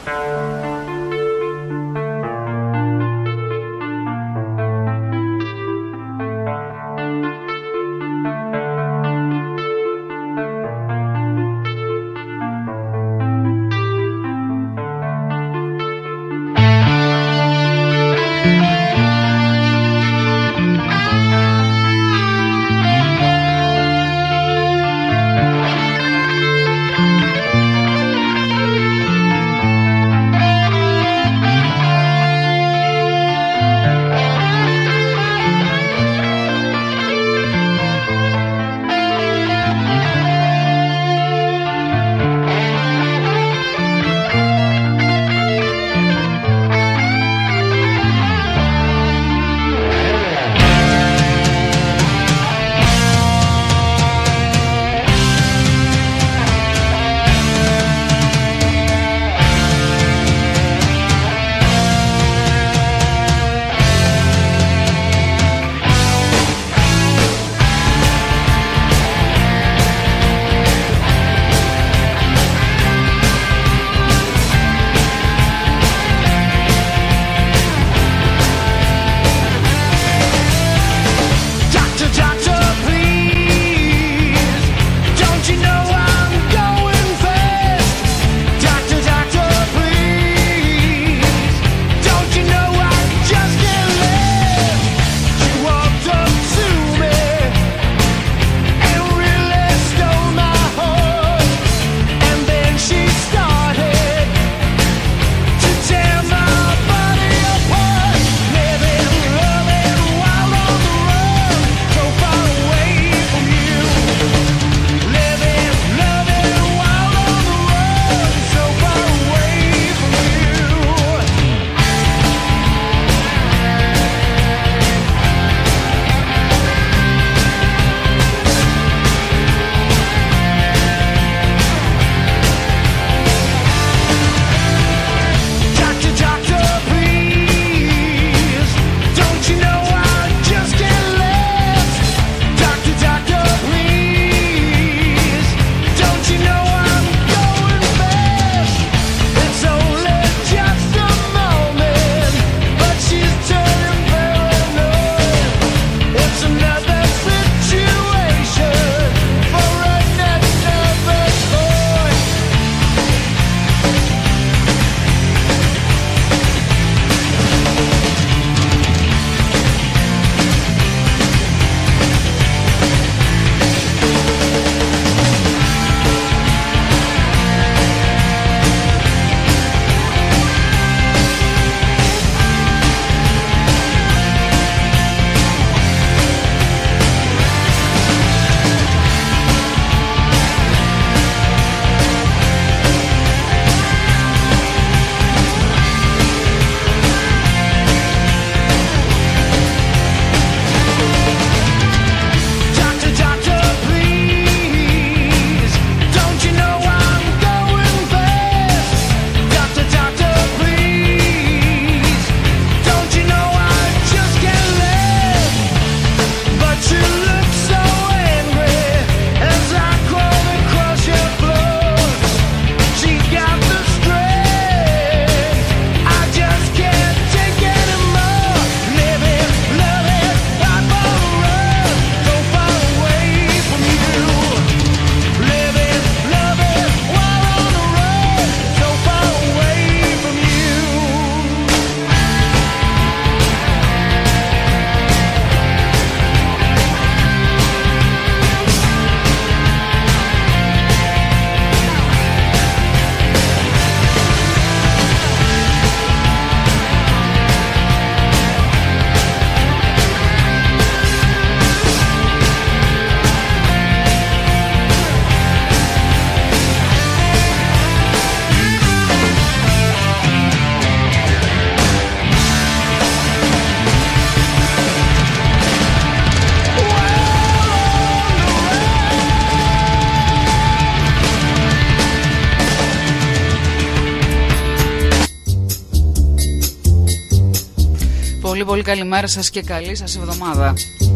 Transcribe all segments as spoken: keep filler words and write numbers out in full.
Πολύ πολύ καλημέρα σας και καλή σας εβδομάδα.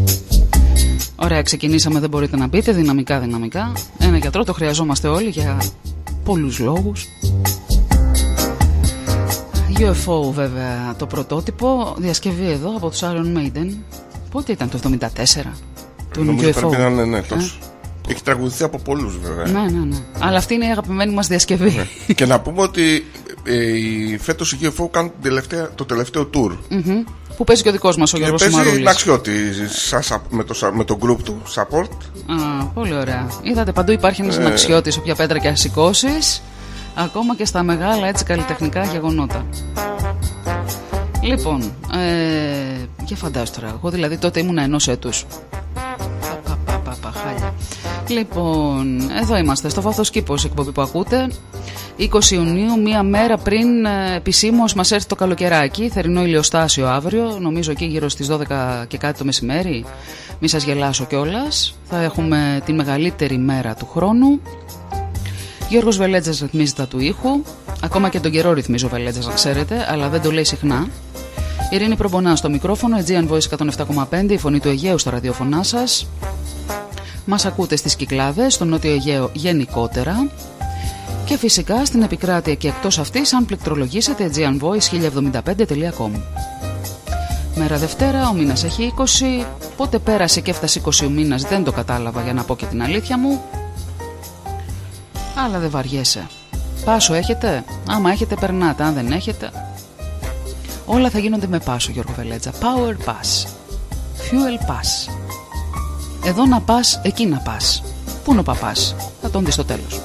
Ωραία, ξεκινήσαμε, δεν μπορείτε να πείτε, δυναμικά δυναμικά. Ένα γιατρό το χρειαζόμαστε όλοι για πολλούς λόγους. γιου εφ ο βέβαια το πρωτότυπο, διασκευή εδώ από τους Iron Maiden. Πότε ήταν, το εβδομήντα τέσσερα? Νομίζω γιου εφ ο. Πρέπει να είναι, ναι, τόσο. Ε? Έχει τραγουδηθεί από πολλούς βέβαια. Ναι, ναι, ναι. Αλλά αυτή είναι η αγαπημένη μας διασκευή. Ναι. Και να πούμε ότι ε, φέτος η γιου εφ ο κάνει το τελευταίο tour. Mm-hmm. Που παίζει και ο δικός μας ο Γιώργος Μαρούλης. Παίζει Ναξιώτη με το, με το group του, support. Α, πολύ ωραία. Είδατε, παντού υπάρχει ένας ε... Ναξιώτης, όποια πέτρα και αν σηκώσεις, ακόμα και στα μεγάλα έτσι καλλιτεχνικά γεγονότα. Λοιπόν, ε, για φαντάσου τώρα, εγώ δηλαδή τότε ήμουν ενός έτους. Πα, πα, πα, πα, χάλια. Λοιπόν, εδώ είμαστε στο Βάθος Κήπος, εκπομπή που ακούτε. είκοσι Ιουνίου, μία μέρα πριν ε, επισήμως μας έρθει το καλοκαιράκι. Θερινό ηλιοστάσιο αύριο, νομίζω εκεί γύρω στις δώδεκα και κάτι το μεσημέρι. Μη σας γελάσω κιόλας. Θα έχουμε τη μεγαλύτερη μέρα του χρόνου. Γιώργος Βελέτζας ρυθμίζει τα του ήχου. Ακόμα και τον καιρό ρυθμίζει ο Βελέτζας, να ξέρετε, αλλά δεν το λέει συχνά. Ειρήνη Προμπονά στο μικρόφωνο, Aegean Voice εκατόν επτά κόμμα πέντε, η φωνή του Αιγαίου στα ραδιοφωνά σας. Μας ακούτε στις Κυκλάδες, στο Νότιο Αιγαίο γενικότερα. Και φυσικά στην επικράτεια και εκτός αυτής, αν πληκτρολογήσετε aegean voice χίλια εβδομήντα πέντε τελεία com. Μέρα Δευτέρα, ο μήνας έχει είκοσι. Πότε πέρασε και έφτασε είκοσι ο μήνας δεν το κατάλαβα, για να πω και την αλήθεια μου. Αλλά δεν βαριέσαι. Πάσο έχετε? Άμα έχετε περνάτε, αν δεν έχετε, όλα θα γίνονται με πάσο, Γιώργο Βελέτζα. Power pass, fuel pass. Εδώ να πας, εκεί να πας. Πού είναι ο παπάς? Θα τον δεις στο τέλος.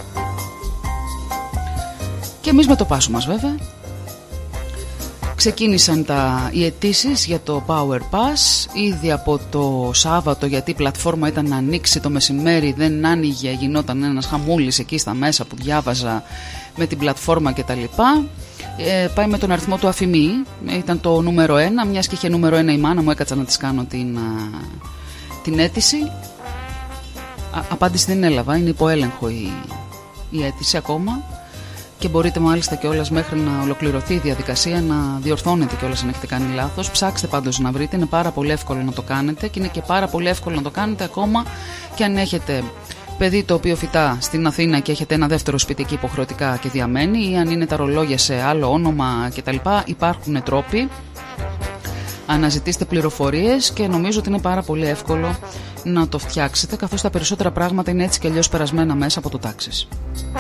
Και εμείς με το πάσο μας βέβαια. Ξεκίνησαν τα, οι αιτήσεις για το Power Pass ήδη από το Σάββατο, γιατί η πλατφόρμα ήταν να ανοίξει το μεσημέρι, δεν άνοιγε, γινόταν ένας χαμούλης εκεί στα μέσα που διάβαζα με την πλατφόρμα και τα λοιπά. Ε, πάει με τον αριθμό του Αφημί, ήταν το νούμερο ένα, μιας και είχε νούμερο ένα η μάνα μου, έκατσα να της κάνω την, την αίτηση. Α, απάντηση δεν έλαβα, είναι υπό έλεγχο η, η αίτηση ακόμα. Και μπορείτε μάλιστα κιόλας μέχρι να ολοκληρωθεί η διαδικασία να διορθώνετε κιόλας αν έχετε κάνει λάθος. Ψάξτε πάντως να βρείτε, είναι πάρα πολύ εύκολο να το κάνετε και είναι και πάρα πολύ εύκολο να το κάνετε ακόμα και αν έχετε παιδί το οποίο φυτά στην Αθήνα και έχετε ένα δεύτερο σπίτι εκεί υποχρεωτικά και διαμένει, ή αν είναι τα ρολόγια σε άλλο όνομα κτλ. Υπάρχουν τρόποι. Αναζητήστε πληροφορίες και νομίζω ότι είναι πάρα πολύ εύκολο να το φτιάξετε, καθώς τα περισσότερα πράγματα είναι έτσι κι αλλιώς περασμένα μέσα από το τάξης.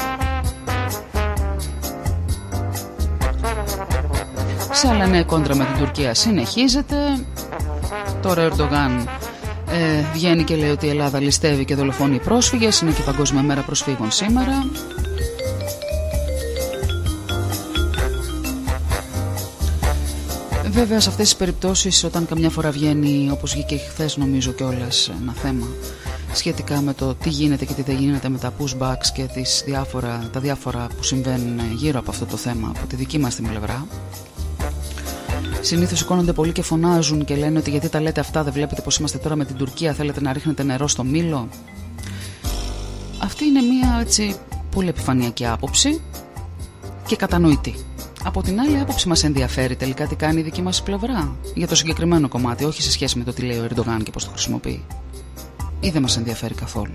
Σε άλλα νέα κόντρα με την Τουρκία συνεχίζεται. Τώρα ο Ερντογάν ε, βγαίνει και λέει ότι η Ελλάδα ληστεύει και δολοφονεί πρόσφυγες. Είναι και η Παγκόσμια Μέρα Προσφύγων σήμερα. Βέβαια σε αυτές τις περιπτώσεις, όταν καμιά φορά βγαίνει, όπως βγήκε χθες νομίζω κιόλας, ένα θέμα σχετικά με το τι γίνεται και τι δεν γίνεται με τα pushbacks και τις διάφορα, τα διάφορα που συμβαίνουν γύρω από αυτό το θέμα από τη δική μας την πλευρά, συνήθως σηκώνονται πολλοί και φωνάζουν και λένε ότι γιατί τα λέτε αυτά, δεν βλέπετε πως είμαστε τώρα με την Τουρκία, θέλετε να ρίχνετε νερό στο μήλο. Αυτή είναι μια έτσι πολύ επιφανειακή άποψη και κατανοητή. Από την άλλη άποψη μας ενδιαφέρει τελικά τι κάνει η δική μας πλευρά για το συγκεκριμένο κομμάτι, όχι σε σχέση με το τι λέει ο Ερντογάν και πώς το χρησιμοποιεί. Ή δεν μας ενδιαφέρει καθόλου.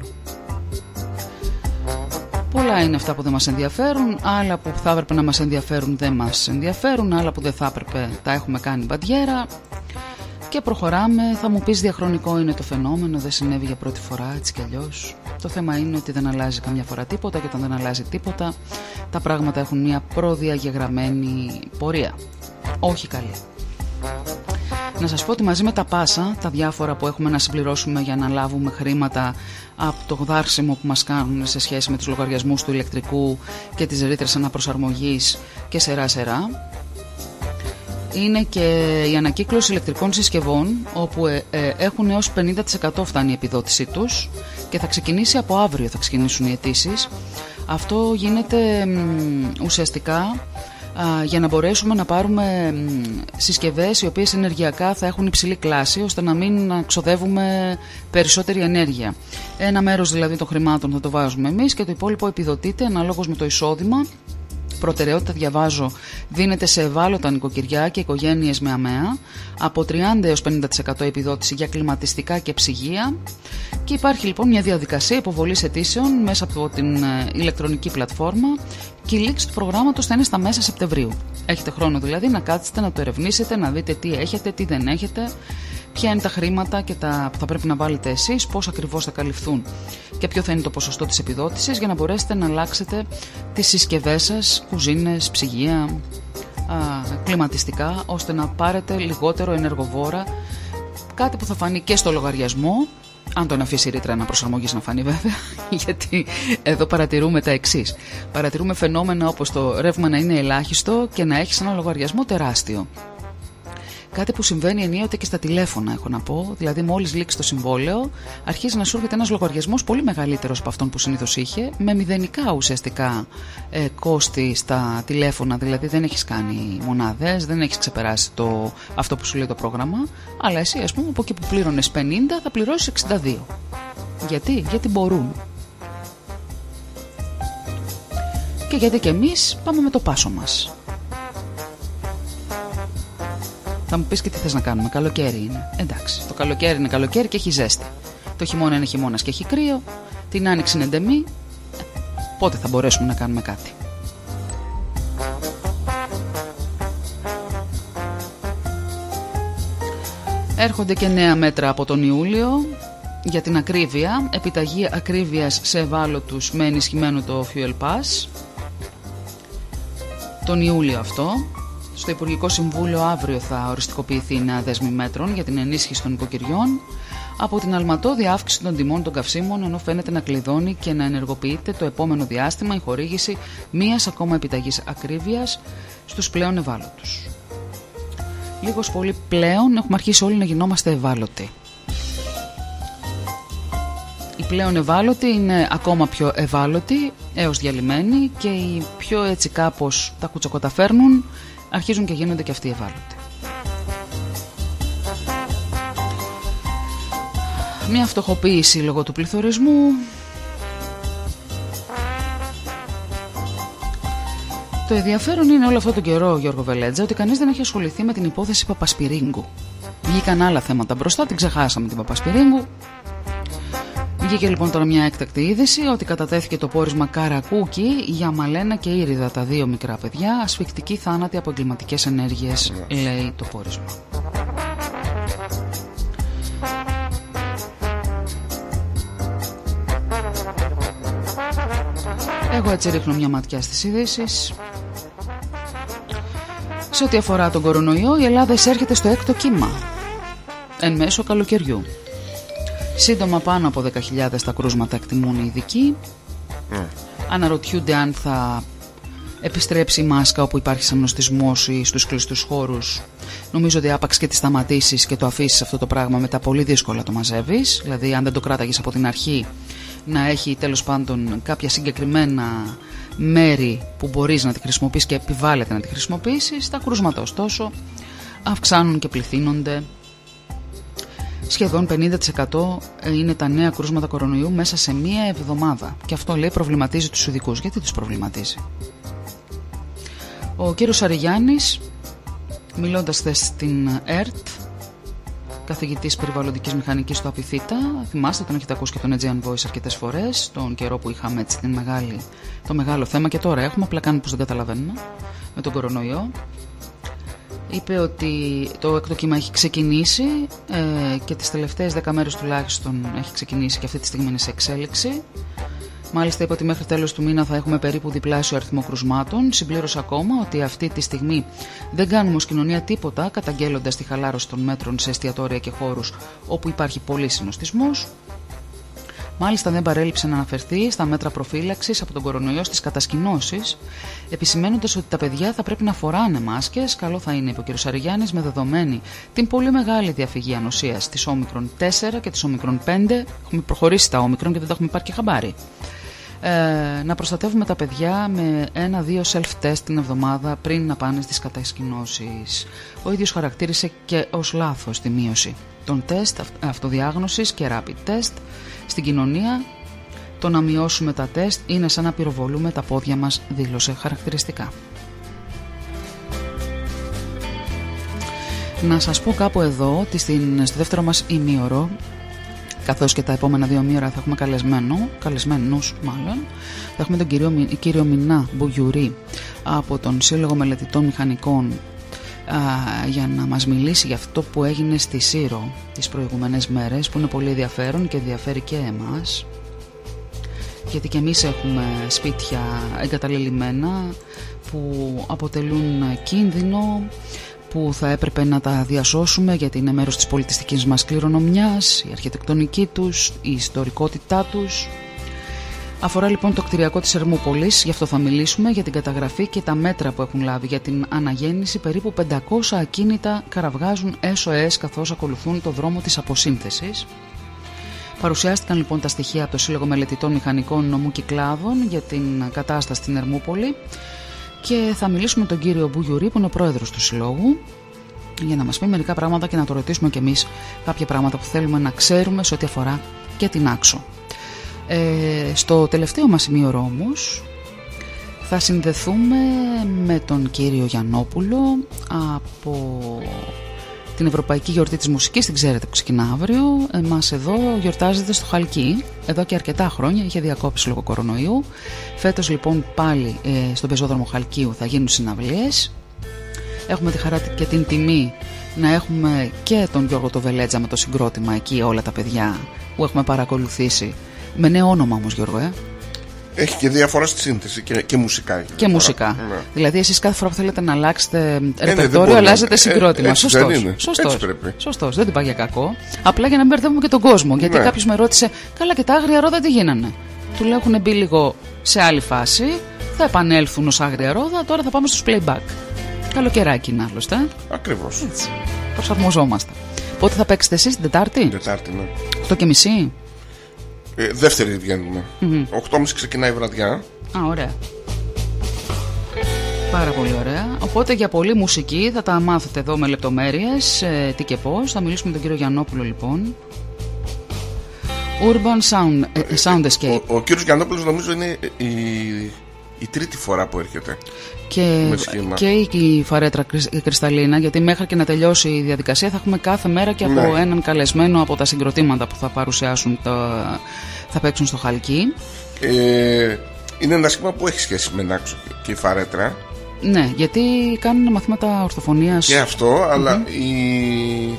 Πολλά είναι αυτά που δεν μας ενδιαφέρουν, άλλα που θα έπρεπε να μας ενδιαφέρουν δεν μας ενδιαφέρουν, άλλα που δεν θα έπρεπε τα έχουμε κάνει μπαντιέρα και προχωράμε. Θα μου πεις διαχρονικό είναι το φαινόμενο, δεν συνέβη για πρώτη φορά έτσι κι αλλιώς. Το θέμα είναι ότι δεν αλλάζει καμιά φορά τίποτα και όταν δεν αλλάζει τίποτα τα πράγματα έχουν μια προδιαγεγραμμένη πορεία. Όχι καλή. Να σας πω ότι μαζί με τα πάσα, τα διάφορα που έχουμε να συμπληρώσουμε για να λάβουμε χρήματα από το δάρσιμο που μας κάνουν σε σχέση με τους λογαριασμούς του ηλεκτρικού και τις ρήτρες αναπροσαρμογής και σερά σερά, είναι και η ανακύκλωση ηλεκτρικών συσκευών, όπου ε, ε, έχουν έως πενήντα τοις εκατό φτάνει η επιδότησή τους και θα ξεκινήσει από αύριο, θα ξεκινήσουν οι αιτήσεις. Αυτό γίνεται μ, ουσιαστικά α, για να μπορέσουμε να πάρουμε μ, συσκευές οι οποίες ενεργειακά θα έχουν υψηλή κλάση, ώστε να μην ξοδεύουμε περισσότερη ενέργεια. Ένα μέρος δηλαδή των χρημάτων θα το βάζουμε εμείς και το υπόλοιπο επιδοτείται αναλόγως με το εισόδημα Προτεραιότητα, διαβάζω, δίνεται σε ευάλωτα νοικοκυριά και οικογένειες με ΑΜΕΑ, από τριάντα έως πενήντα τοις εκατό επιδότηση για κλιματιστικά και ψυγεία. Και υπάρχει λοιπόν μια διαδικασία υποβολής αιτήσεων μέσα από την ηλεκτρονική πλατφόρμα και η λήξη του προγράμματος θα είναι στα μέσα Σεπτεμβρίου. Έχετε χρόνο δηλαδή να κάτσετε, να το ερευνήσετε, να δείτε τι έχετε, τι δεν έχετε, ποια είναι τα χρήματα και τα που θα πρέπει να βάλετε εσείς, πώς ακριβώς θα καλυφθούν και ποιο θα είναι το ποσοστό της επιδότησης, για να μπορέσετε να αλλάξετε τις συσκευές σας, κουζίνες, ψυγεία, α, κλιματιστικά, ώστε να πάρετε λιγότερο ενεργοβόρα, κάτι που θα φανεί και στο λογαριασμό, αν τον αφήσει η ρήτρα αναπροσαρμογής να φανεί βέβαια, γιατί εδώ παρατηρούμε τα εξής. Παρατηρούμε φαινόμενα όπως το ρεύμα να είναι ελάχιστο και να έχεις ένα λογαριασμό τεράστιο. Κάτι που συμβαίνει ενίοτε και στα τηλέφωνα, έχω να πω. Δηλαδή, μόλις λήξει το συμβόλαιο, αρχίζει να σου έρχεται ένας λογαριασμός πολύ μεγαλύτερος από αυτόν που συνήθως είχε, με μηδενικά ουσιαστικά ε, κόστη στα τηλέφωνα. Δηλαδή, δεν έχεις κάνει μονάδες, δεν έχεις ξεπεράσει το, αυτό που σου λέει το πρόγραμμα. Αλλά εσύ, ας πούμε, από εκεί που πλήρωνες πενήντα, θα πληρώσεις εξήντα δύο. Γιατί? Γιατί μπορούν. Και γιατί και εμείς πάμε με το πάσο μας. Θα μου πεις και τι θες να κάνουμε, καλοκαίρι είναι. Εντάξει, το καλοκαίρι είναι καλοκαίρι και έχει ζέστη. Το χειμώνα είναι χειμώνας και έχει κρύο. Την άνοιξη είναι ντεμή. Ε, πότε θα μπορέσουμε να κάνουμε κάτι. Έρχονται και νέα μέτρα από τον Ιούλιο για την ακρίβεια. Επιταγή ακρίβειας σε ευάλωτους με ενισχυμένο το Fuel Pass. Τον Ιούλιο αυτό. Στο Υπουργικό Συμβούλιο αύριο θα οριστικοποιηθεί η νέα δέσμη μέτρων για την ενίσχυση των οικοκυριών από την αλματώδη αύξηση των τιμών των καυσίμων, ενώ φαίνεται να κλειδώνει και να ενεργοποιείται το επόμενο διάστημα η χορήγηση μίας ακόμα επιταγής ακρίβειας στους πλέον ευάλωτους. Λίγος πολύ πλέον έχουμε αρχίσει όλοι να γινόμαστε ευάλωτοι. Οι πλέον ευάλωτοι είναι ακόμα πιο ευάλωτοι έως διαλυμένοι και οι πιο έτσι κάπως τα κουτσοκοταφέρνουν αρχίζουν και γίνονται και αυτοί ευάλωτοι. Μια φτωχοποίηση λόγω του πληθωρισμού. Το ενδιαφέρον είναι όλο αυτό τον καιρό, Γιώργο Βελέτζα, ότι κανείς δεν έχει ασχοληθεί με την υπόθεση Παπασπυρίγκου. Βγήκαν άλλα θέματα μπροστά, την ξεχάσαμε την Παπασπυρίγκου. Βγήκε λοιπόν τώρα μια έκτακτη είδηση ότι κατατέθηκε το πόρισμα Καρακούκη για Μαλένα και Ήριδα, τα δύο μικρά παιδιά, ασφυκτική θάνατη από εγκληματικές ενέργειες, λέει το πόρισμα. Εγώ έτσι ρίχνω μια ματιά στις ειδήσεις. Σε ό,τι αφορά τον κορονοϊό, η Ελλάδα εισέρχεται στο έκτο κύμα εν μέσω καλοκαιριού. Σύντομα πάνω από δέκα χιλιάδες τα κρούσματα εκτιμούν οι ειδικοί. Mm. Αναρωτιούνται αν θα επιστρέψει η μάσκα όπου υπάρχει σαμνοστισμός ή στους κλειστούς χώρους. Νομίζω ότι άπαξ και τη σταματήσεις και το αφήσεις αυτό το πράγμα, μετά πολύ δύσκολα το μαζεύεις. Δηλαδή αν δεν το κράταγες από την αρχή, να έχει τέλος πάντων κάποια συγκεκριμένα μέρη που μπορείς να τη χρησιμοποιήσεις και επιβάλλεται να τη χρησιμοποιήσεις. Τα κρούσματα ωστόσο αυξάνουν και πληθύνονται. Σχεδόν πενήντα τοις εκατό είναι τα νέα κρούσματα κορονοϊού μέσα σε μία εβδομάδα. Και αυτό, λέει, προβληματίζει τους ειδικούς. Γιατί τους προβληματίζει? Ο κύριος Αριγιάννης, μιλώντας χθες στην ΕΡΤ, καθηγητής περιβαλλοντικής μηχανικής στο Απιθύτα, θυμάστε, τον έχετε ακούσει και τον Aegean Voice αρκετές φορές, τον καιρό που είχαμε έτσι την μεγάλη, το μεγάλο θέμα, και τώρα έχουμε, απλά κάνουμε πως δεν καταλαβαίνουμε, με τον κορονοϊό. Είπε ότι το έκτο κύμα έχει ξεκινήσει ε, και τις τελευταίες δέκα μέρες τουλάχιστον έχει ξεκινήσει και αυτή τη στιγμή είναι σε εξέλιξη. Μάλιστα είπε ότι μέχρι τέλος του μήνα θα έχουμε περίπου διπλάσιο αριθμό κρουσμάτων. Συμπλήρωσε ακόμα ότι αυτή τη στιγμή δεν κάνουμε ως κοινωνία τίποτα, καταγγέλλοντας τη χαλάρωση των μέτρων σε εστιατόρια και χώρους όπου υπάρχει πολύ συνοστισμός. Μάλιστα δεν παρέλειψε να αναφερθεί στα μέτρα προφύλαξης από τον κορονοϊό στις κατασκηνώσεις, επισημαίνοντας ότι τα παιδιά θα πρέπει να φοράνε μάσκες. Καλό θα είναι, είπε ο κ. Σαριγιάννης, με δεδομένη την πολύ μεγάλη διαφυγή ανοσίας της όμικρον τέσσερα και της όμικρον πέντε. Έχουμε προχωρήσει τα όμικρον και δεν τα έχουμε πάρει και χαμπάρι. Ε, να προστατεύουμε τα παιδιά με ένα-δύο self-test την εβδομάδα πριν να πάνε στις κατασκηνώσεις. Ο ίδιος χαρακτήρισε και ως λάθος τη μείωση των τεστ αυτοδιάγνωσης και rapid test στην κοινωνία, Το να μειώσουμε τα τεστ είναι σαν να πυροβολούμε τα πόδια μας, δήλωσε χαρακτηριστικά. Να σας πω κάπου εδώ ότι στην, στο δεύτερο μας ημίωρο, καθώς και τα επόμενα δύο ημίωρα θα έχουμε καλεσμένο, καλεσμένους μάλλον, θα έχουμε τον κύριο, κύριο Μινά Μπουγιουρί από τον Σύλλογο Μελετητών Μηχανικών α, για να μας μιλήσει για αυτό που έγινε στη Σύρο τις προηγούμενες μέρες, που είναι πολύ ενδιαφέρον και ενδιαφέρει και εμάς, γιατί και εμείς έχουμε σπίτια εγκαταλελειμμένα που αποτελούν κίνδυνο, που θα έπρεπε να τα διασώσουμε γιατί είναι μέρος της πολιτιστικής μας κληρονομιάς, η αρχιτεκτονική τους, η ιστορικότητά τους. Αφορά λοιπόν το κτηριακό της Ερμούπολης, γι' αυτό θα μιλήσουμε, για την καταγραφή και τα μέτρα που έχουν λάβει για την αναγέννηση. Περίπου πεντακόσια ακίνητα καραβγάζουν ες ο ες καθώς ακολουθούν το δρόμο της αποσύνθεσης. Παρουσιάστηκαν λοιπόν τα στοιχεία από το Σύλλογο Μελετητών Μηχανικών Νομού Κυκλάδων για την κατάσταση στην Ερμούπολη και θα μιλήσουμε με τον κύριο Μπουγιουρί, που είναι ο πρόεδρος του Συλλόγου, για να μας πει μερικά πράγματα και να το ρωτήσουμε κι εμείς κάποια πράγματα που θέλουμε να ξέρουμε σε ό,τι αφορά και την Άξο. Ε, στο τελευταίο μας ημίωρο όμως θα συνδεθούμε με τον κύριο Γιαννόπουλο από την Ευρωπαϊκή Γιορτή της Μουσικής, την ξέρετε, που ξεκινά αύριο. Εμάς εδώ γιορτάζεται στο Χαλκί, εδώ και αρκετά χρόνια, είχε διακόψει λόγω κορονοϊού. Φέτος λοιπόν πάλι ε, στον πεζόδρομο Χαλκίου θα γίνουν συναυλίες. Έχουμε τη χαρά και την τιμή να έχουμε και τον Γιώργο το Βελέτζα με το συγκρότημα εκεί, όλα τα παιδιά που έχουμε παρακολουθήσει. Με νέο όνομα όμως, Γιώργο, ε. Έχει και διαφορά στη σύνθεση και, και μουσικά. Και μουσικά. Ναι. Δηλαδή, εσείς κάθε φορά που θέλετε να αλλάξετε ε, ρεπερτόριο, αλλάζετε συγκρότημα. Ε, Σωστός. Δεν Σωστός. Σωστός. Δεν την πάει για κακό. Απλά για να μην μπερδεύουμε και τον κόσμο. Γιατί ναι. κάποιος με ρώτησε, καλά, και τα άγρια ρόδα τι γίνανε. Του λέω, έχουν μπει λίγο σε άλλη φάση. Θα επανέλθουν ως άγρια ρόδα. Τώρα θα πάμε στους playback. Καλοκαιράκι είναι άλλωστε. Ακριβώς. Έτσι. Προσαρμοζόμαστε. Πότε θα παίξετε εσείς, την Τετάρτη? Τετάρτη, ναι. οκτώ και μισή. Ε, δεύτερη βγαίνουμε. Mm-hmm. οκτώ και μισή ξεκινάει η βραδιά. Α, ωραία. Πάρα πολύ ωραία. Οπότε για πολλή μουσική θα τα μάθετε εδώ με λεπτομέρειες, ε, τι και πώς. Θα μιλήσουμε με τον κύριο Γιαννόπουλο λοιπόν. Urban Sound, ε, Sound Escape. Ο, ο κύριος Γιαννόπουλος νομίζω είναι η, η τρίτη φορά που έρχεται. Και, και η Φαρέτρα Κρυσταλλίνα, γιατί μέχρι και να τελειώσει η διαδικασία θα έχουμε κάθε μέρα και από ναι. έναν καλεσμένο από τα συγκροτήματα που θα παρουσιάσουν, το, θα παίξουν στο Χαλκί. Ε, είναι ένα σχήμα που έχει σχέση με Νάξο και η Φαρέτρα. Ναι, γιατί κάνουν μαθήματα ορθοφωνίας. Και αυτό, mm-hmm. αλλά η, η,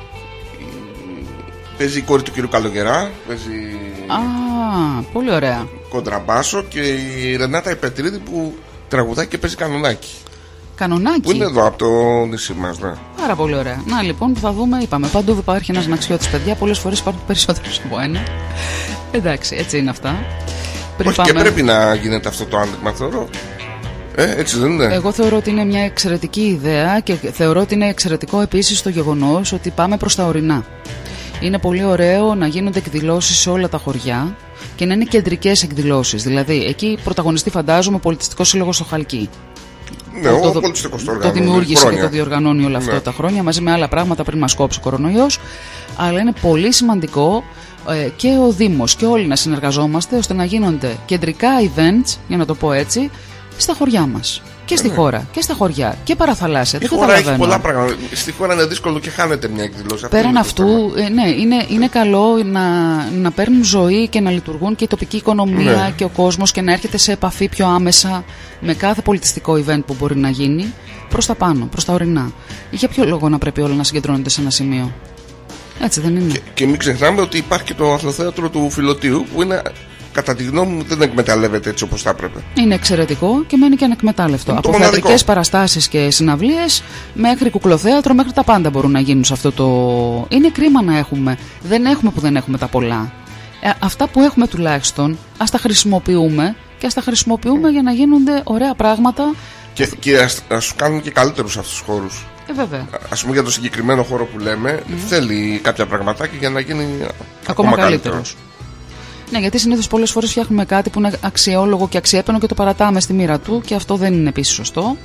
παίζει η κόρη του κύριου Καλογερά. Παίζει. Α, πολύ ωραία. Κοντραμπάσο, και η Ρενάτα η Πετρίδη που τραγουδάει και παίζει κανονάκι. Κανονάκι. Που είναι εδώ από το νησί μας, ναι. Πάρα πολύ ωραία. Να λοιπόν που θα δούμε, είπαμε, παντού υπάρχει ένας Ναξιώτης, παιδιά. Πολλές φορές υπάρχουν περισσότερους από ένα. Εντάξει, έτσι είναι αυτά. Πριν Όχι πάμε... και πρέπει να γίνεται αυτό το άνοιγμα, θεωρώ. Ε, έτσι δεν είναι? Εγώ θεωρώ ότι είναι μια εξαιρετική ιδέα και θεωρώ ότι είναι εξαιρετικό επίσης το γεγονός ότι πάμε προς τα ορεινά. Είναι πολύ ωραίο να γίνονται εκδηλώσεις σε όλα τα χωριά και να είναι κεντρικές εκδηλώσεις. Δηλαδή, εκεί πρωταγωνιστεί, φαντάζομαι, ο Πολιτιστικός Σύλλογος στο Χαλκί. Ναι, το, ο το, πολιτιστικός το, το δημιούργησε χρόνια. και το διοργανώνει όλα αυτά ναι. τα χρόνια, μαζί με άλλα πράγματα πριν μας κόψει ο κορονοϊός. Αλλά είναι πολύ σημαντικό ε, και ο Δήμος και όλοι να συνεργαζόμαστε ώστε να γίνονται κεντρικά events, για να το πω έτσι, στα χωριά μας. Και στη ναι. χώρα και στα χωριά και παραθαλάσσια. Η χώρα έχει πολλά πράγματα. Στη χώρα είναι δύσκολο και χάνεται μια εκδήλωση. Πέραν αυτού, ε, ναι, είναι, είναι καλό να, να παίρνουν ζωή και να λειτουργούν και η τοπική οικονομία ναι. και ο κόσμος και να έρχεται σε επαφή πιο άμεσα με κάθε πολιτιστικό event που μπορεί να γίνει προς τα πάνω, προς τα ορεινά. Για ποιο λόγο να πρέπει όλα να συγκεντρώνονται σε ένα σημείο? Έτσι δεν είναι? Και, και μην ξεχνάμε ότι υπάρχει και το Αθλοθέατρο του Φιλωτίου που είναι, κατά τη γνώμη μου, δεν εκμεταλλεύεται έτσι όπως θα έπρεπε. Είναι εξαιρετικό και μένει και ανεκμετάλλευτο. Από θεατρικές παραστάσεις και συναυλίες μέχρι κουκλοθέατρο, μέχρι τα πάντα μπορούν να γίνουν σε αυτό το. Είναι κρίμα να έχουμε. Δεν έχουμε που δεν έχουμε τα πολλά. Ε, αυτά που έχουμε τουλάχιστον ας τα χρησιμοποιούμε και ας τα χρησιμοποιούμε για να γίνονται ωραία πράγματα. Και, και ας, ας κάνουμε και καλύτερους αυτούς τους χώρους. Ε, βέβαια. Ας πούμε για το συγκεκριμένο χώρο που λέμε, mm. θέλει κάποια πραγματάκια για να γίνει ακόμα, ακόμα καλύτερος. Ναι, γιατί συνήθως πολλές φορές φτιάχνουμε κάτι που είναι αξιόλογο και αξιέπαινο και το παρατάμε στη μοίρα του και αυτό δεν είναι επίσης σωστό.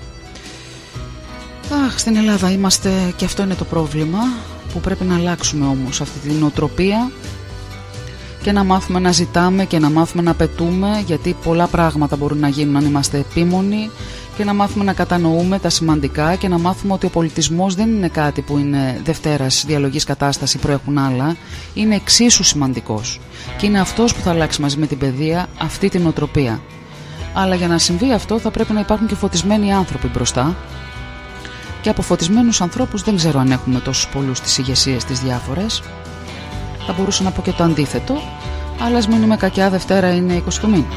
Αχ, στην Ελλάδα είμαστε και αυτό είναι το πρόβλημα που πρέπει να αλλάξουμε όμως αυτή την νοοτροπία και να μάθουμε να ζητάμε και να μάθουμε να πετούμε, γιατί πολλά πράγματα μπορούν να γίνουν αν είμαστε επίμονοι, και να μάθουμε να κατανοούμε τα σημαντικά και να μάθουμε ότι ο πολιτισμός δεν είναι κάτι που είναι δευτέρας διαλογής κατάσταση, προέχουν άλλα, είναι εξίσου σημαντικός και είναι αυτός που θα αλλάξει μαζί με την παιδεία αυτή την οτροπία. Αλλά για να συμβεί αυτό θα πρέπει να υπάρχουν και φωτισμένοι άνθρωποι μπροστά, και από φωτισμένους ανθρώπους δεν ξέρω αν έχουμε τόσους πολλούς στις ηγεσίες τις διάφορες. Θα μπορούσα να πω και το αντίθετο, αλλά ας μην είμαι κακιά, Δευτέρα είναι είκοσι του μήνα.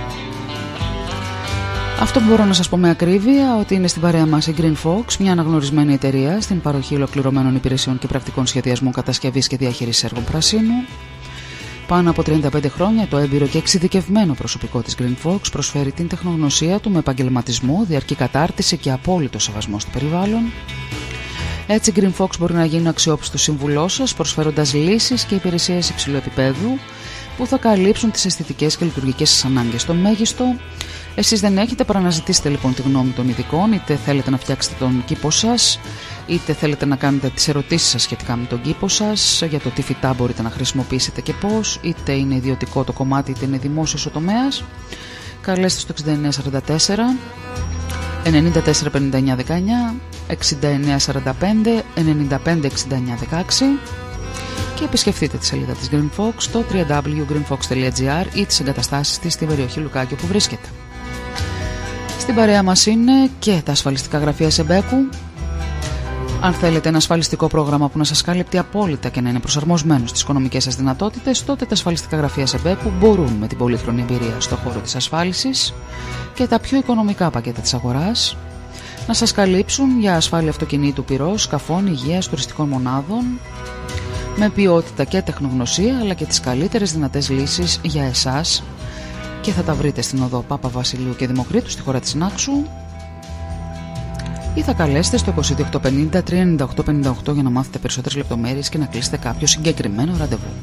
Αυτό που μπορώ να σας πω με ακρίβεια ότι είναι στην παρέα μας η Green Fox, μια αναγνωρισμένη εταιρεία στην παροχή ολοκληρωμένων υπηρεσιών και πρακτικών σχεδιασμού, κατασκευής και διαχείρισης έργων πρασίνου. Πάνω από τριάντα πέντε χρόνια το έμπειρο και εξειδικευμένο προσωπικό της Green Fox προσφέρει την τεχνογνωσία του με επαγγελματισμό, διαρκή κατάρτιση και απόλυτο σεβασμό στο περιβάλλον. Έτσι η Green Fox μπορεί να γίνει αξιόπιστο σύμβουλό σας, προσφέροντας λύσεις και υπηρεσίες υψηλού επίπεδου που θα καλύψουν τις αισθητικές και λειτουργικές σας ανάγκες στο μέγιστο. Εσείς δεν έχετε παρά να ζητήσετε λοιπόν τη γνώμη των ειδικών, είτε θέλετε να φτιάξετε τον κήπο σας, είτε θέλετε να κάνετε τις ερωτήσεις σας σχετικά με τον κήπο σας, για το τι φυτά μπορείτε να χρησιμοποιήσετε και πώς, είτε είναι ιδιωτικό το κομμάτι είτε είναι δημόσιος ο τομέας. Καλέστε στο εξήντα εννέα σαράντα τέσσερα ενενήντα τέσσερα πενήντα εννέα δεκαεννέα, εξήντα εννέα σαράντα πέντε ενενήντα πέντε εξήντα εννέα δεκαέξι και επισκεφτείτε τη σελίδα της Green Fox στο double-u double-u double-u τελεία green fox τελεία gr ή τις εγκαταστάσεις της στην περιοχή Λουκάκη που βρίσκεται. Στην παρέα μας είναι και τα ασφαλιστικά γραφεία Σεμπέκου. Αν θέλετε ένα ασφαλιστικό πρόγραμμα που να σας καλύπτει απόλυτα και να είναι προσαρμοσμένο στις οικονομικές σας δυνατότητες, τότε τα ασφαλιστικά γραφεία Σεμπέκου μπορούν με την πολύχρονη εμπειρία στον χώρο της ασφάλισης και τα πιο οικονομικά πακέτα της αγοράς να σας καλύψουν για ασφάλεια αυτοκινήτου, πυρός, σκαφών, υγείας, τουριστικών μονάδων, με ποιότητα και τεχνογνωσία, αλλά και τις καλύτερες δυνατές λύσεις για εσάς, και θα τα βρείτε στην οδό Πάπα Βασιλείου και Δημοκρίτου στη χώρα της Νάξου, ή θα καλέσετε στο είκοσι δύο οκτακόσια πενήντα τριακόσια ενενήντα οκτώ πενήντα οκτώ για να μάθετε περισσότερες λεπτομέρειες και να κλείσετε κάποιο συγκεκριμένο ραντεβού.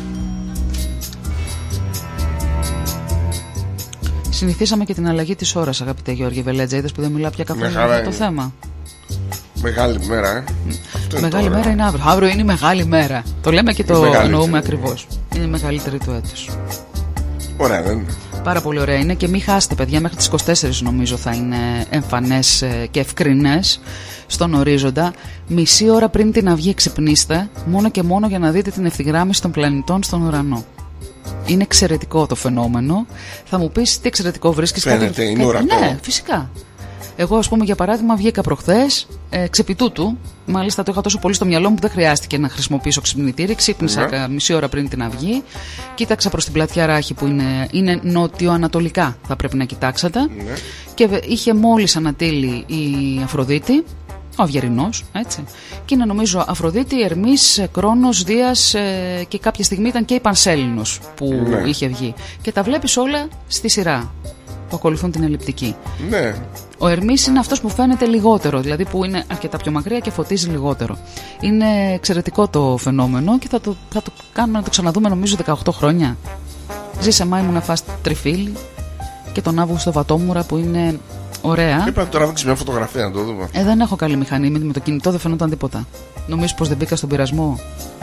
Συνηθίσαμε και την αλλαγή της ώρας, αγαπητέ Γιώργη Βελέτζα, είδες που δεν μιλά πια καθόλου για αυτό το θέμα. Μεγάλη μέρα, ε. Μεγάλη μέρα είναι αύριο. Αύριο είναι η μεγάλη μέρα. Το λέμε και το εννοούμε ακριβώς. Είναι η μεγαλύτερη του έτους. Ωραία, δεν είναι? Πάρα πολύ ωραία είναι, και μην χάσετε, παιδιά, μέχρι τις είκοσι τέσσερις νομίζω θα είναι εμφανές και ευκρινές στον ορίζοντα. Μισή ώρα πριν την αυγή ξυπνήστε, μόνο και μόνο για να δείτε την ευθυγράμμιση των πλανητών στον ουρανό. Είναι εξαιρετικό το φαινόμενο. Θα μου πεις τι εξαιρετικό βρίσκεις? Φαίνεται, κάτι... είναι ορατό. Ναι, φυσικά. Εγώ, ας πούμε, για παράδειγμα, βγήκα προχθές ε, ξεπιτούτου. Μάλιστα το είχα τόσο πολύ στο μυαλό μου που δεν χρειάστηκε να χρησιμοποιήσω ξυπνητήρι. Ξύπνησα yeah. μισή ώρα πριν την αυγή. Κοίταξα προς την πλατεία Ράχη που είναι, είναι νότιο-ανατολικά, θα πρέπει να κοιτάξετε. Yeah. Και είχε μόλις ανατείλει η Αφροδίτη, ο Αυγερινός, έτσι. Και είναι νομίζω Αφροδίτη, Ερμής, Κρόνος, Δίας ε, και κάποια στιγμή ήταν και η Πανσέλινος που yeah. είχε βγει. Και τα βλέπεις όλα στη σειρά που ακολουθούν την ελλειπτική. Ναι. Ο Ερμής είναι αυτός που φαίνεται λιγότερο, δηλαδή που είναι αρκετά πιο μακριά και φωτίζει λιγότερο. Είναι εξαιρετικό το φαινόμενο και θα το, θα το κάνουμε να το ξαναδούμε νομίζω δεκαοκτώ χρόνια. Ζήσε Μάη μου να φας τριφύλι και τον Αύγουστο Βατόμουρα που είναι ωραία. Πρέπει να το τραβήξεις μια φωτογραφία να το δούμε. Ε, δεν έχω καλή μηχανή, με το κινητό δεν φαινόταν τίποτα. Νομίζω πως δεν μπήκα στον πειρασμό.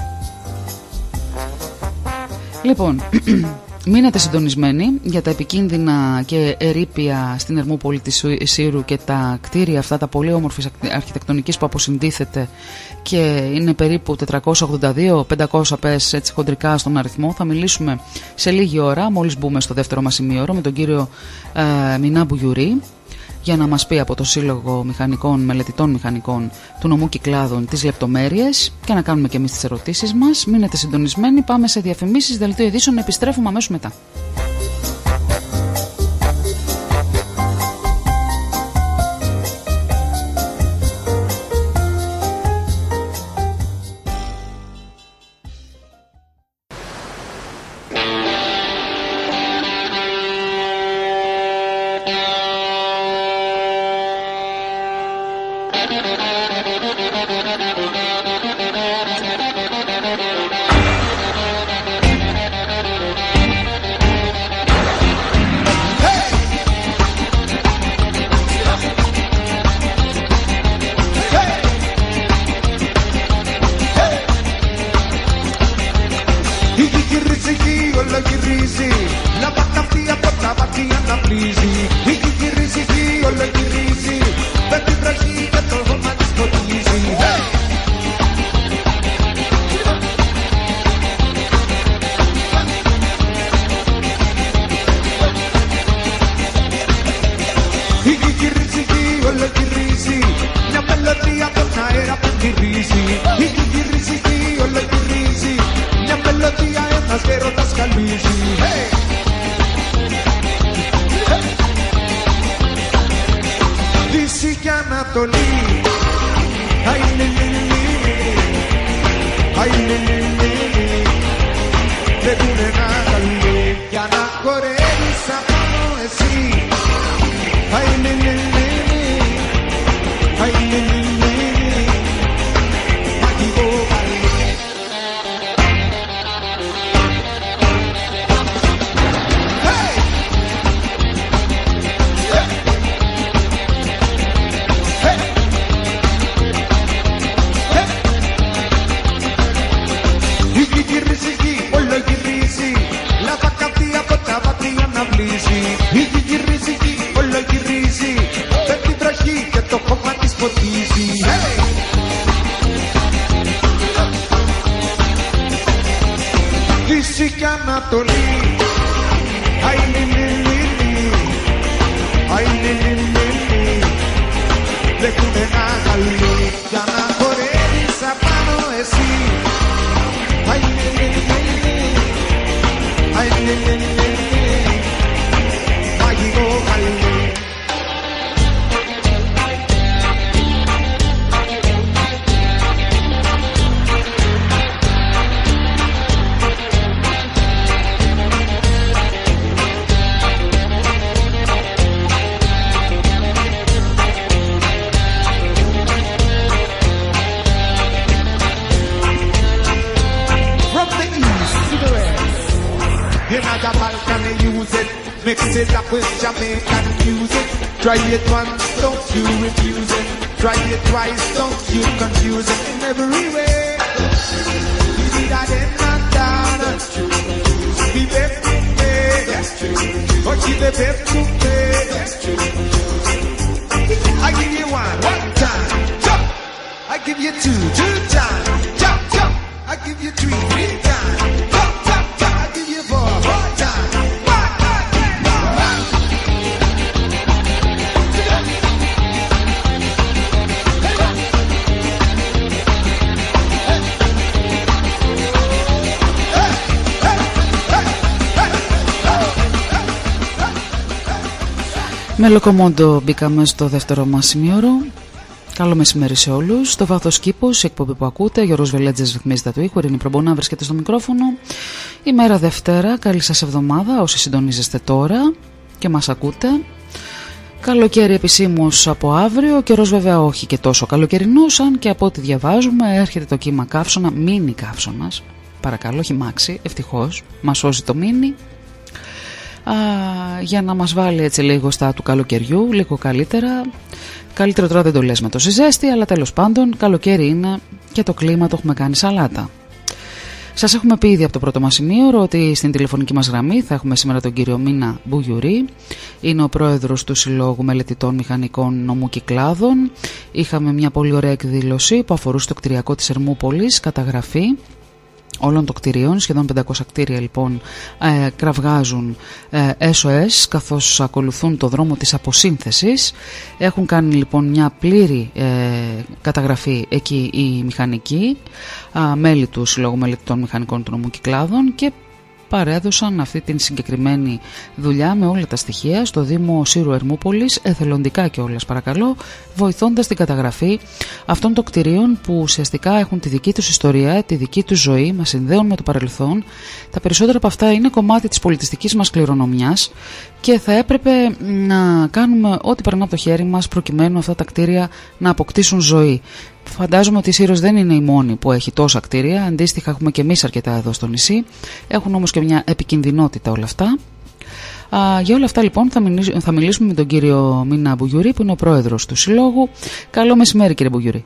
Λοιπόν... Μείνετε συντονισμένοι για τα επικίνδυνα και ερείπια στην Ερμούπολη της Σύρου και τα κτίρια αυτά, τα πολύ όμορφης αρχιτεκτονικής που αποσυντίθεται και είναι περίπου τετρακόσια ογδόντα δύο πεντακόσια πες έτσι χοντρικά στον αριθμό. Θα μιλήσουμε σε λίγη ώρα, μόλις μπούμε στο δεύτερο μας ημίωρο, με τον κύριο ε, Μινά Μπουγιουρί, για να μας πει από το Σύλλογο Μηχανικών, Μελετητών Μηχανικών του Νομού Κυκλάδων τις λεπτομέρειες και να κάνουμε και εμείς τις ερωτήσεις μας. Μείνετε συντονισμένοι, πάμε σε διαφημίσεις, δελτίο ειδήσεων, επιστρέφουμε αμέσως μετά. Δύση και Ανατολή. Αϊ λι λι λι, αϊ λι λι λι, λέγουνε να καλεί για να χορεύεις απάνω εσύ. Αϊ λι λι λι, αϊ λι λι λι, μαγικό καλή. Ήδη γυρίζει, όλο γυρίζει, με την βροχή και το χώμα της ποτίζει. Hey! Δύση και Ανατολή. Αϊ λι λι λι, αϊ λι λι λι, λέγουνε να καλεί για να χορεύεις απάνω εσύ. Αϊ λι λι λι, αϊ λι λι λι, mix it up with Jamaican music. Try it once, don't you refuse it. Try it twice, don't you confuse it. In every way, you need a den and down. Be best to pay, but you the best to pay. I give you one, one time, jump. I give you two, two times, jump, jump. I give you three, three times, jump, jump, jump. I give you four, four times. Με Λοκομόντο μπήκαμε στο δεύτερο μας σημείωρο. Καλό μεσημέρι σε όλους. Στο βάθος κήπος, η εκπομπή που ακούτε, Γιώργος Βελέτζες ρυθμίζεται του ήχου, Ειρήνη Προμπονά βρίσκεται στο μικρόφωνο. Ημέρα Δευτέρα, καλή σας εβδομάδα όσοι συντονίζεστε τώρα και μας ακούτε. Καλοκαίρι επισήμως από αύριο, ο καιρός βέβαια όχι και τόσο καλοκαιρινός, αν και από ό,τι διαβάζουμε έρχεται το κύμα καύσωνα, μίνι καύσωνας. Παρακαλώ, όχι μάξι, ευτυχώς, μας σώζει το μίνι. Α, για να μας βάλει έτσι λίγο στα του καλοκαιριού, λίγο καλύτερα. Καλύτερο τώρα δεν το λες με το ζέστη, αλλά τέλος πάντων καλοκαίρι είναι και το κλίμα το έχουμε κάνει σαλάτα. Σας έχουμε πει ήδη από το πρώτο μας σημείο ότι στην τηλεφωνική μας γραμμή θα έχουμε σήμερα τον κύριο Μίνα Μπουγιουρή. Είναι ο πρόεδρος του Συλλόγου Μελετητών Μηχανικών Νομού Κυκλάδων. Είχαμε μια πολύ ωραία εκδήλωση που αφορούσε το κτηριακό της Ερμούπολης, καταγραφή όλων των κτηρίων, σχεδόν πεντακόσια κτίρια λοιπόν ε, κραυγάζουν ε, ες ο ες καθώς ακολουθούν το δρόμο της αποσύνθεσης. Έχουν κάνει λοιπόν μια πλήρη ε, καταγραφή εκεί οι μηχανικοί, ε, μέλη του Συλλόγου Μελετητών Μηχανικών του Νομού Κυκλάδων, και παρέδωσαν αυτή την συγκεκριμένη δουλειά με όλα τα στοιχεία στο Δήμο Σύρου Ερμούπολης, εθελοντικά κιόλας παρακαλώ, βοηθώντας την καταγραφή αυτών των κτηρίων που ουσιαστικά έχουν τη δική τους ιστορία, τη δική τους ζωή, μας συνδέουν με το παρελθόν. Τα περισσότερα από αυτά είναι κομμάτι της πολιτιστικής μας κληρονομιάς και θα έπρεπε να κάνουμε ό,τι περνά από το χέρι μας προκειμένου αυτά τα κτίρια να αποκτήσουν ζωή. Φαντάζομαι ότι η Σύρος δεν είναι η μόνη που έχει τόσα κτίρια, αντίστοιχα έχουμε και εμείς αρκετά εδώ στο νησί, έχουν όμως και μια επικινδυνότητα όλα αυτά. Α, για όλα αυτά λοιπόν θα, μιλήσουμε, θα μιλήσουμε με τον κύριο Μίνα Μπουγιουρή, που είναι ο πρόεδρος του Συλλόγου. Καλό μεσημέρι κύριε Μπουγιουρή.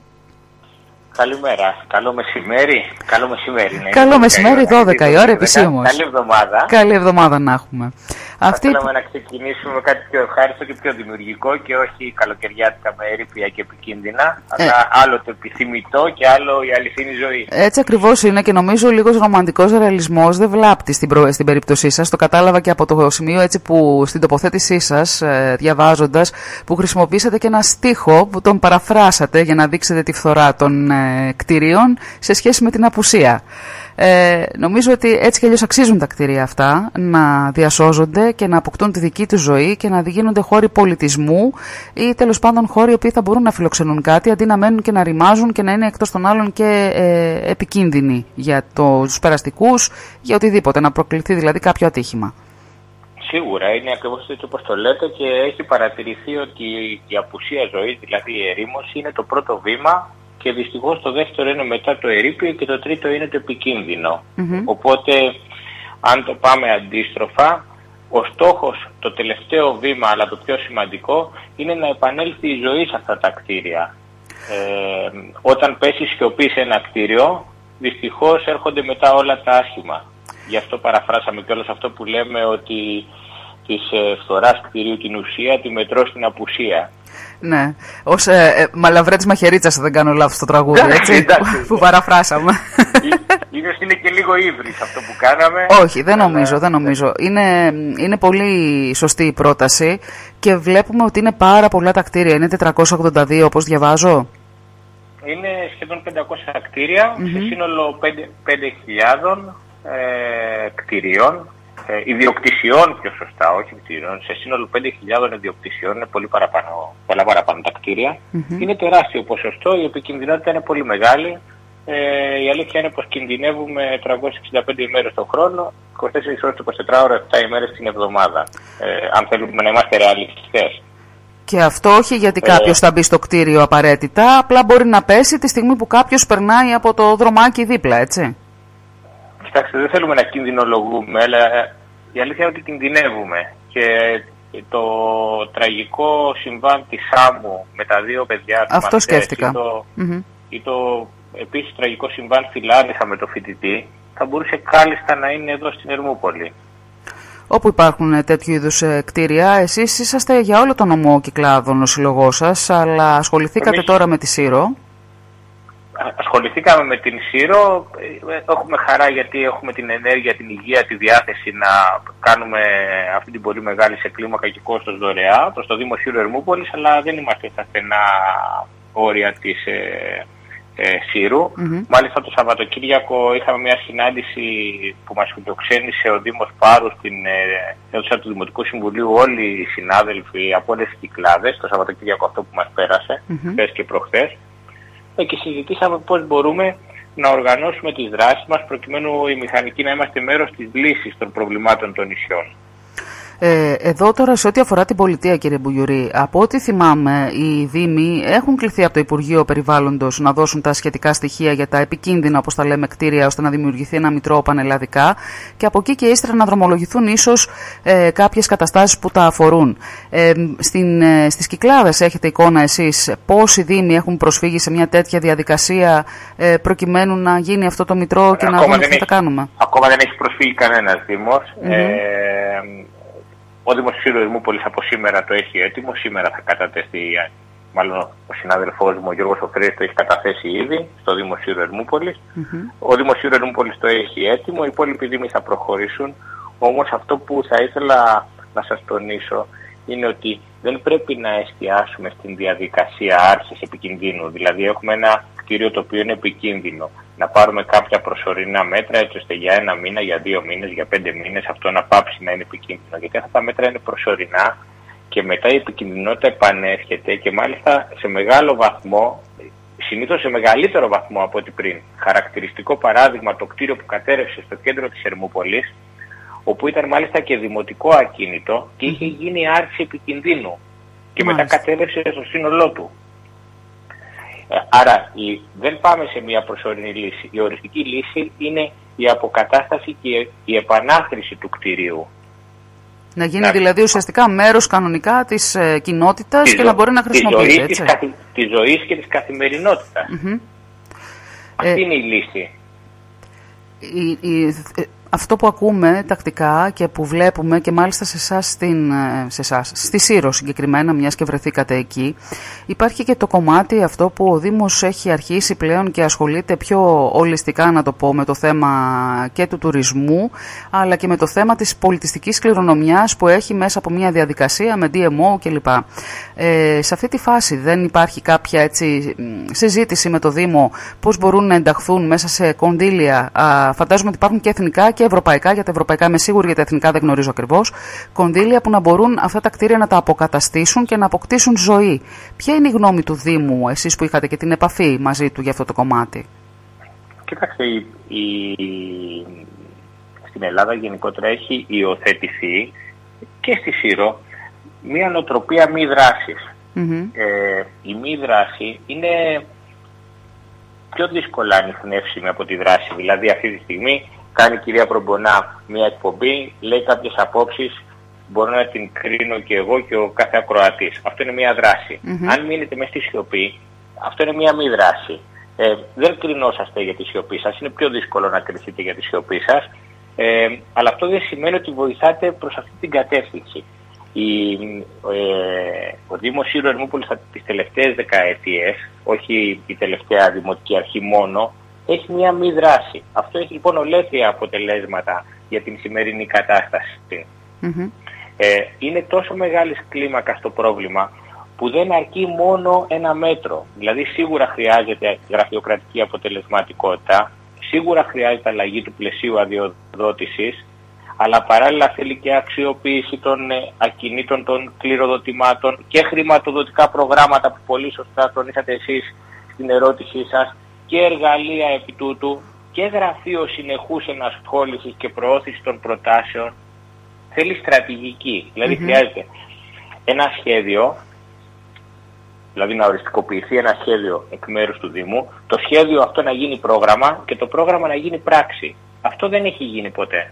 Καλημέρα, καλό μεσημέρι, καλό μεσημέρι. Ναι. Καλό μεσημέρι, δώδεκα η ώρα επισήμως. Καλή εβδομάδα. Καλή εβδομάδα να έχουμε. Θα Αυτή... θέλαμε να ξεκινήσουμε με κάτι πιο ευχάριστο και πιο δημιουργικό και όχι καλοκαιριάτικα με ερήπια και επικίνδυνα, ε. αλλά άλλο το επιθυμητό και άλλο η αληθινή ζωή. Έτσι ακριβώς είναι και νομίζω ο λίγος ρομαντικός ρεαλισμός δεν βλάπτει στην, προ... στην περίπτωσή σας. Το κατάλαβα και από το σημείο έτσι που στην τοποθέτησή σας, ε, διαβάζοντας, που χρησιμοποίησατε και ένα στίχο που τον παραφράσατε για να δείξετε τη φθορά των ε, κτηρίων σε σχέση με την απουσία. Ε, νομίζω ότι έτσι κι αλλιώς αξίζουν τα κτίρια αυτά να διασώζονται και να αποκτούν τη δική τους ζωή και να γίνονται χώροι πολιτισμού ή τέλος πάντων χώροι οι οποίοι θα μπορούν να φιλοξενούν κάτι αντί να μένουν και να ρημάζουν και να είναι εκτός των άλλων και ε, επικίνδυνοι για το, τους περαστικούς, για οτιδήποτε, να προκληθεί δηλαδή κάποιο ατύχημα. Σίγουρα, είναι ακριβώς έτσι όπως το λέτε και έχει παρατηρηθεί ότι η απουσία ζωής, δηλαδή η ερήμωση, είναι το πρώτο βήμα και δυστυχώς το δεύτερο είναι μετά το ερείπιο και το τρίτο είναι το επικίνδυνο. Mm-hmm. Οπότε, αν το πάμε αντίστροφα, ο στόχος, το τελευταίο βήμα, αλλά το πιο σημαντικό, είναι να επανέλθει η ζωή σε αυτά τα κτίρια. Ε, όταν πέσει σιωπή σε ένα κτίριο, δυστυχώς έρχονται μετά όλα τα άσχημα. Γι' αυτό παραφράσαμε κιόλας αυτό που λέμε ότι της ε, φθοράς κτηρίου την ουσία, τη μετρώ στην απουσία. Ναι, ως ε, ε, Μαλαβρέτης Μαχαιρίτσας, δεν κάνω λάθος το τραγούδι, έτσι, που, που παραφράσαμε. Ίσως είναι και λίγο ύβρις αυτό που κάναμε. Όχι, δεν νομίζω, δεν νομίζω. Είναι, είναι πολύ σωστή η πρόταση και βλέπουμε ότι είναι πάρα πολλά τα κτίρια. Είναι τετρακόσια ογδόντα δύο όπως διαβάζω. Είναι σχεδόν πεντακόσια κτίρια, mm-hmm. σε σύνολο πέντε χιλιάδες ε, κτιριών. Ε, ιδιοκτησιών πιο σωστά, όχι κτίριων, σε σύνολο πέντε χιλιάδες ιδιοκτησιών, είναι πολύ παραπάνω, πολλά παραπάνω τα κτίρια. Mm-hmm. Είναι τεράστιο ποσοστό, η επικινδυνότητα είναι πολύ μεγάλη. Ε, η αλήθεια είναι πως κινδυνεύουμε τριακόσιες εξήντα πέντε ημέρες το χρόνο, είκοσι τέσσερις ώρες το εικοσιτετράωρο, επτά ημέρες την εβδομάδα. Ε, αν θέλουμε να είμαστε ρεαλιστές. Και αυτό όχι γιατί κάποιος θα μπει στο κτίριο απαραίτητα, απλά μπορεί να πέσει τη στιγμή που κάποιος περνάει από το δρομάκι δίπλα, έτσι. Κοιτάξτε, δεν θέλουμε να κινδυνολογούμε, αλλά η αλήθεια είναι ότι κινδυνεύουμε. Και το τραγικό συμβάν της Σάμου με τα δύο παιδιά του αυτό σκέφτηκα. Ή το, mm-hmm. ή το επίσης τραγικό συμβάν στη Λάρισα με το φοιτητή, θα μπορούσε κάλλιστα να είναι εδώ στην Ερμούπολη. Όπου υπάρχουν τέτοιου είδους κτίρια, εσείς είσαστε για όλο τον νομό Κυκλάδων ο σύλλογός σας, αλλά ασχοληθήκατε Εμείς... τώρα με τη Σύρο. Ασχοληθήκαμε με την Σύρο, έχουμε χαρά γιατί έχουμε την ενέργεια, την υγεία, τη διάθεση να κάνουμε αυτή την πολύ μεγάλη σε κλίμακα και κόστος δωρεά προς το Δήμο Σύρο Ερμούπολης, αλλά δεν είμαστε στα στενά αίθουσα της ε, ε, Σύρου. Mm-hmm. Μάλιστα το Σαββατοκύριακο είχαμε μια συνάντηση που μας φιλοξένησε ο Δήμος Πάρου στην αίθουσα ε, του Δημοτικού Συμβουλίου, όλοι οι συνάδελφοι από όλες τις Κυκλάδες, το Σαββατοκύριακο αυτό που μας πέρασε, mm-hmm. χθες και προχθές. Και συζητήσαμε πώς μπορούμε να οργανώσουμε τις δράσεις μας προκειμένου οι μηχανικοί να είμαστε μέρος της λύσης των προβλημάτων των νησιών. Ε, εδώ τώρα σε ό,τι αφορά την πολιτεία, κύριε Μπουγιουρή, από ό,τι θυμάμαι οι Δήμοι έχουν κληθεί από το Υπουργείο Περιβάλλοντος να δώσουν τα σχετικά στοιχεία για τα επικίνδυνα, όπως τα λέμε, κτίρια, ώστε να δημιουργηθεί ένα μητρό πανελλαδικά και από εκεί και ύστερα να δρομολογηθούν ίσως ε, κάποιες καταστάσεις που τα αφορούν. Ε, στην, ε, στις Κυκλάδες έχετε εικόνα εσείς πόσοι Δήμοι έχουν προσφύγει σε μια τέτοια διαδικασία ε, προκειμένου να γίνει αυτό το μητρό ε, και να δούμε τι θα τα κάνουμε? Ακόμα δεν έχει προσφύγει κανένας Δήμος. Mm-hmm. Ε, Ο Δήμος Σύρου Ερμούπολης από σήμερα το έχει έτοιμο, σήμερα θα κατατεθεί, μάλλον ο συνάδελφός μου ο Γιώργος Οφρέης το έχει καταθέσει ήδη στο Δήμο Σύρου Ερμούπολης. Mm-hmm. Ο Δήμος Σύρου Ερμούπολης το έχει έτοιμο, οι υπόλοιποι Δήμοι θα προχωρήσουν. Όμως αυτό που θα ήθελα να σας τονίσω είναι ότι δεν πρέπει να εστιάσουμε στην διαδικασία άρσης επικινδύνου. Δηλαδή έχουμε ένα κτίριο το οποίο είναι επικίνδυνο. Να πάρουμε κάποια προσωρινά μέτρα έτσι ώστε για ένα μήνα, για δύο μήνες, για πέντε μήνες αυτό να πάψει να είναι επικίνδυνο. Γιατί αυτά τα μέτρα είναι προσωρινά και μετά η επικινδυνότητα επανέρχεται και μάλιστα σε μεγάλο βαθμό, συνήθως σε μεγαλύτερο βαθμό από ό,τι πριν. Χαρακτηριστικό παράδειγμα το κτίριο που κατέρευσε στο κέντρο της Ερμούπολης, όπου ήταν μάλιστα και δημοτικό ακίνητο και είχε γίνει άρση επικινδύνου και μετά κατέρευσε στο σύνολό του. Άρα η, δεν πάμε σε μια προσωρινή λύση. Η οριστική λύση είναι η αποκατάσταση και η επανάχρηση του κτηρίου. Να γίνει να... δηλαδή ουσιαστικά μέρος κανονικά της ε, κοινότητας της και ζω... να μπορεί να χρησιμοποιείται. Της, ζωής, της, της ζωής και της καθημερινότητας. Mm-hmm. Αυτή ε... είναι η λύση. Η, η, αυτό που ακούμε τακτικά και που βλέπουμε και μάλιστα σε εσάς, στην, σε εσάς, στη Σύρο συγκεκριμένα, μιας και βρεθήκατε εκεί, υπάρχει και το κομμάτι αυτό που ο Δήμος έχει αρχίσει πλέον και ασχολείται πιο ολιστικά, να το πω, με το θέμα και του τουρισμού, αλλά και με το θέμα της πολιτιστικής κληρονομιάς που έχει μέσα από μια διαδικασία με ντι εμ ο κλπ. Ε, σε αυτή τη φάση δεν υπάρχει κάποια έτσι, συζήτηση με το Δήμο πώς μπορούν να ενταχθούν μέσα σε κονδύλια? Α, φαντάζομαι ότι υπάρχουν και εθνικά και ευρωπαϊκά. Για τα ευρωπαϊκά είμαι σίγουρη, για τα εθνικά δεν γνωρίζω ακριβώς. Κονδύλια που να μπορούν αυτά τα κτίρια να τα αποκαταστήσουν και να αποκτήσουν ζωή. Ποια είναι η γνώμη του Δήμου, εσείς που είχατε και την επαφή μαζί του για αυτό το κομμάτι? Κοίταξε, η, η, στην Ελλάδα γενικότερα έχει υιοθετηθεί και στη Σύρο μια νοοτροπία μη δράσης. Mm-hmm. Ε, η μη δράση είναι πιο δύσκολα ανιχνεύσιμη από τη δράση. Δηλαδή αυτή τη στιγμή κάνει η κυρία Προμπονά μια εκπομπή, λέει κάποιες απόψεις, μπορώ να την κρίνω και εγώ και ο κάθε ακροατής. Αυτό είναι μια δράση. Mm-hmm. Αν μείνετε μες στη σιωπή, αυτό είναι μια μη δράση. Ε, δεν κρινόσαστε για τη σιωπή σας, είναι πιο δύσκολο να κριθείτε για τη σιωπή σας, ε, αλλά αυτό δεν σημαίνει ότι βοηθάτε προς αυτή την κατεύθυνση. Η, ε, ο Δήμος Σύρου Ερμούπολης τις τελευταίες δεκαετίες, όχι η τελευταία δημοτική αρχή μόνο, έχει μια μη δράση. Αυτό έχει λοιπόν ολέθρια αποτελέσματα για την σημερινή κατάσταση. Mm-hmm. Ε, είναι τόσο μεγάλης κλίμακας το πρόβλημα που δεν αρκεί μόνο ένα μέτρο. Δηλαδή σίγουρα χρειάζεται γραφειοκρατική αποτελεσματικότητα, σίγουρα χρειάζεται αλλαγή του πλαισίου αδειοδότησης, αλλά παράλληλα θέλει και αξιοποίηση των ακινήτων των κληροδοτημάτων και χρηματοδοτικά προγράμματα που πολύ σωστά τονίσατε εσείς στην ερώτησή σας, και εργαλεία επί τούτου και γραφείο συνεχούς ενασχόλησης και προώθηση των προτάσεων. Θέλει στρατηγική, δηλαδή mm-hmm. χρειάζεται ένα σχέδιο, δηλαδή να οριστικοποιηθεί ένα σχέδιο εκ μέρους του Δήμου, το σχέδιο αυτό να γίνει πρόγραμμα και το πρόγραμμα να γίνει πράξη. Αυτό δεν έχει γίνει ποτέ.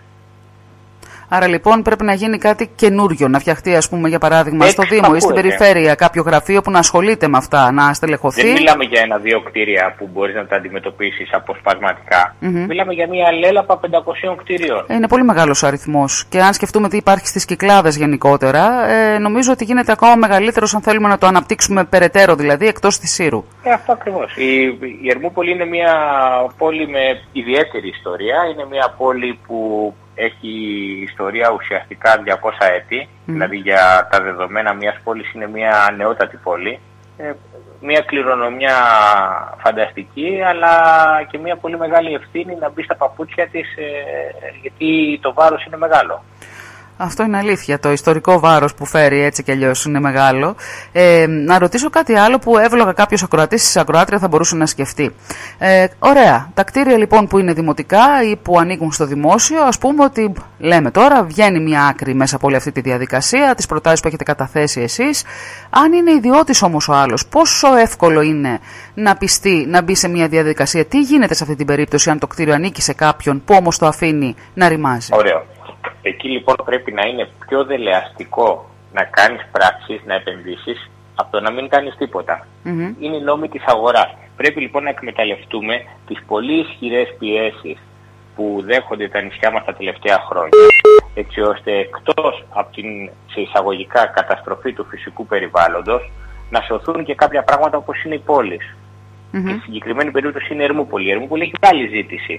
Άρα λοιπόν πρέπει να γίνει κάτι καινούριο, να φτιαχτεί, ας πούμε, για παράδειγμα στο Δήμο ή στην περιφέρεια κάποιο γραφείο που να ασχολείται με αυτά, να στελεχωθεί. Δεν μιλάμε για ένα-δύο κτίρια που μπορείς να τα αντιμετωπίσεις αποσπασματικά. Mm-hmm. Μιλάμε για μια λέλαπα πεντακοσίων κτίριων. Είναι πολύ μεγάλος ο αριθμός. Και αν σκεφτούμε τι υπάρχει στις Κυκλάδες γενικότερα, ε, νομίζω ότι γίνεται ακόμα μεγαλύτερος αν θέλουμε να το αναπτύξουμε περαιτέρω, δηλαδή εκτός της Σύρου. Ε, αυτό ακριβώς. Η, η Ερμούπολη είναι μια πόλη με ιδιαίτερη ιστορία. Είναι μια πόλη που έχει ιστορία ουσιαστικά διακόσια έτη, mm. δηλαδή για τα δεδομένα μιας πόλης είναι μια νεότατη πόλη, ε, μια κληρονομιά φανταστική, αλλά και μια πολύ μεγάλη ευθύνη να μπει στα παπούτσια της, ε, γιατί το βάρος είναι μεγάλο. Αυτό είναι αλήθεια. Το ιστορικό βάρος που φέρει έτσι κι αλλιώς είναι μεγάλο. Ε, να ρωτήσω κάτι άλλο που εύλογα κάποιος ακροατής ή ακροάτρια θα μπορούσε να σκεφτεί. Ε, ωραία. Τα κτίρια λοιπόν που είναι δημοτικά ή που ανήκουν στο δημόσιο, ας πούμε ότι λέμε τώρα βγαίνει μια άκρη μέσα από όλη αυτή τη διαδικασία, τις προτάσεις που έχετε καταθέσει εσείς. Αν είναι ιδιώτης όμως ο άλλος, πόσο εύκολο είναι να πιστεί να μπει σε μια διαδικασία? Τι γίνεται σε αυτή την περίπτωση αν το κτίριο ανήκει σε κάποιον που όμως το αφήνει να ρημάζει? Ωραίο. Εκεί λοιπόν πρέπει να είναι πιο δελεαστικό να κάνεις πράξεις, να επενδύσεις, από το να μην κάνεις τίποτα. Mm-hmm. Είναι οι νόμοι της αγοράς. Πρέπει λοιπόν να εκμεταλλευτούμε τις πολύ ισχυρές πιέσεις που δέχονται τα νησιά μας τα τελευταία χρόνια, έτσι ώστε εκτός από την σε εισαγωγικά καταστροφή του φυσικού περιβάλλοντος, να σωθούν και κάποια πράγματα όπως είναι οι πόλεις. Mm-hmm. Και στη συγκεκριμένη περίπτωση είναι η Ερμούπολη. Η Ερμούπολη έχει άλλη ζήτηση.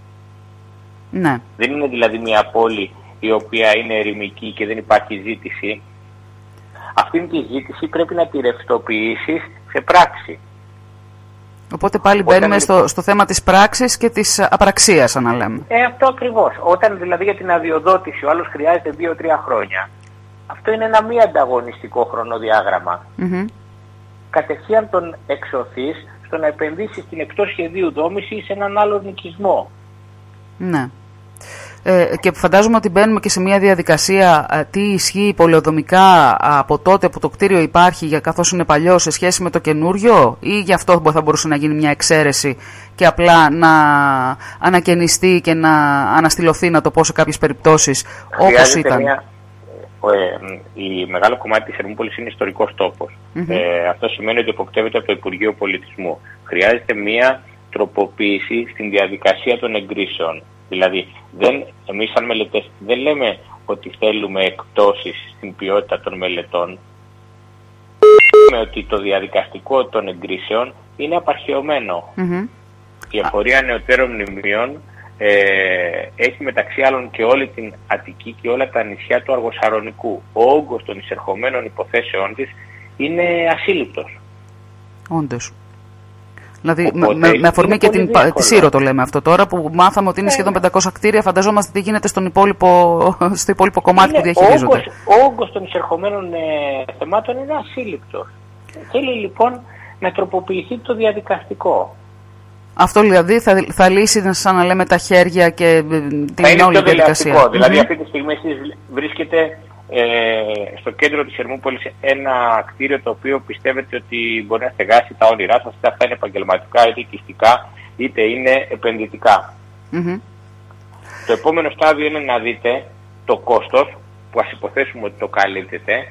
Ναι. Δεν είναι δηλαδή μια πόλη η οποία είναι ερημική και δεν υπάρχει ζήτηση. Αυτήν τη ζήτηση πρέπει να τη ρευστοποιήσεις σε πράξη. Οπότε πάλι Όταν μπαίνουμε λοιπόν... στο, στο θέμα της πράξης και της απραξίας, αν λέμε. Ε, αυτό ακριβώς. Όταν δηλαδή για την αδειοδότηση ο άλλος χρειάζεται δύο τρία χρόνια, αυτό είναι ένα μη ανταγωνιστικό χρονοδιάγραμμα. Mm-hmm. Κατευθείαν τον εξωθείς στο να επενδύσει στην εκτός σχεδίου δόμηση σε έναν άλλο νοικισμό. Ναι. Ε, και φαντάζομαι ότι μπαίνουμε και σε μια διαδικασία ε, τι ισχύει πολεοδομικά από τότε που το κτίριο υπάρχει, για καθώς είναι παλιό, σε σχέση με το καινούριο, ή γι' αυτό θα μπορούσε να γίνει μια εξαίρεση και απλά να ανακαινιστεί και να αναστηλωθεί, να το πω, σε κάποιες περιπτώσεις όπως ήταν. Μια, ε, η μεγάλο κομμάτι της Ερμούπολης είναι ιστορικός τόπος. Mm-hmm. Ε, αυτό σημαίνει ότι υποπτεύεται από το Υπουργείο Πολιτισμού. Χρειάζεται μια τροποποίηση στην διαδικασία των εγκρίσεων. Δηλαδή, δεν, εμείς σαν μελετές δεν λέμε ότι θέλουμε εκπτώσεις στην ποιότητα των μελετών. Λέμε ότι το διαδικαστικό των εγκρίσεων είναι απαρχαιωμένο. Mm-hmm. Η εφορία νεωτέρων μνημείων ε, έχει μεταξύ άλλων και όλη την Αττική και όλα τα νησιά του Αργοσαρονικού. Ο όγκος των εισερχομένων υποθέσεων της είναι ασύλληπτος. Όντως. Δηλαδή με, με αφορμή και την, τη Σύρο το λέμε αυτό τώρα που μάθαμε ότι είναι σχεδόν πεντακόσια κτίρια, φανταζόμαστε τι γίνεται στον υπόλοιπο, στο υπόλοιπο κομμάτι είναι, που διαχειρίζονται. Ο όγκος των εισερχομένων ε, θεμάτων είναι ασύλληπτος. Θέλει λοιπόν να τροποποιηθεί το διαδικαστικό. Αυτό δηλαδή θα, θα λύσει, σαν να λέμε, τα χέρια και την όλη διαδικασία. Mm-hmm. Δηλαδή αυτή τη στιγμή εσείς βρίσκεται ε, στο κέντρο της Ερμούπολης ένα κτίριο το οποίο πιστεύετε ότι μπορεί να στεγάσει τα όνειρά σας, είτε αυτά είναι επαγγελματικά, είτε οικιστικά, είτε είναι επενδυτικά. Mm-hmm. Το επόμενο στάδιο είναι να δείτε το κόστος, που ας υποθέσουμε ότι το καλύπτεται,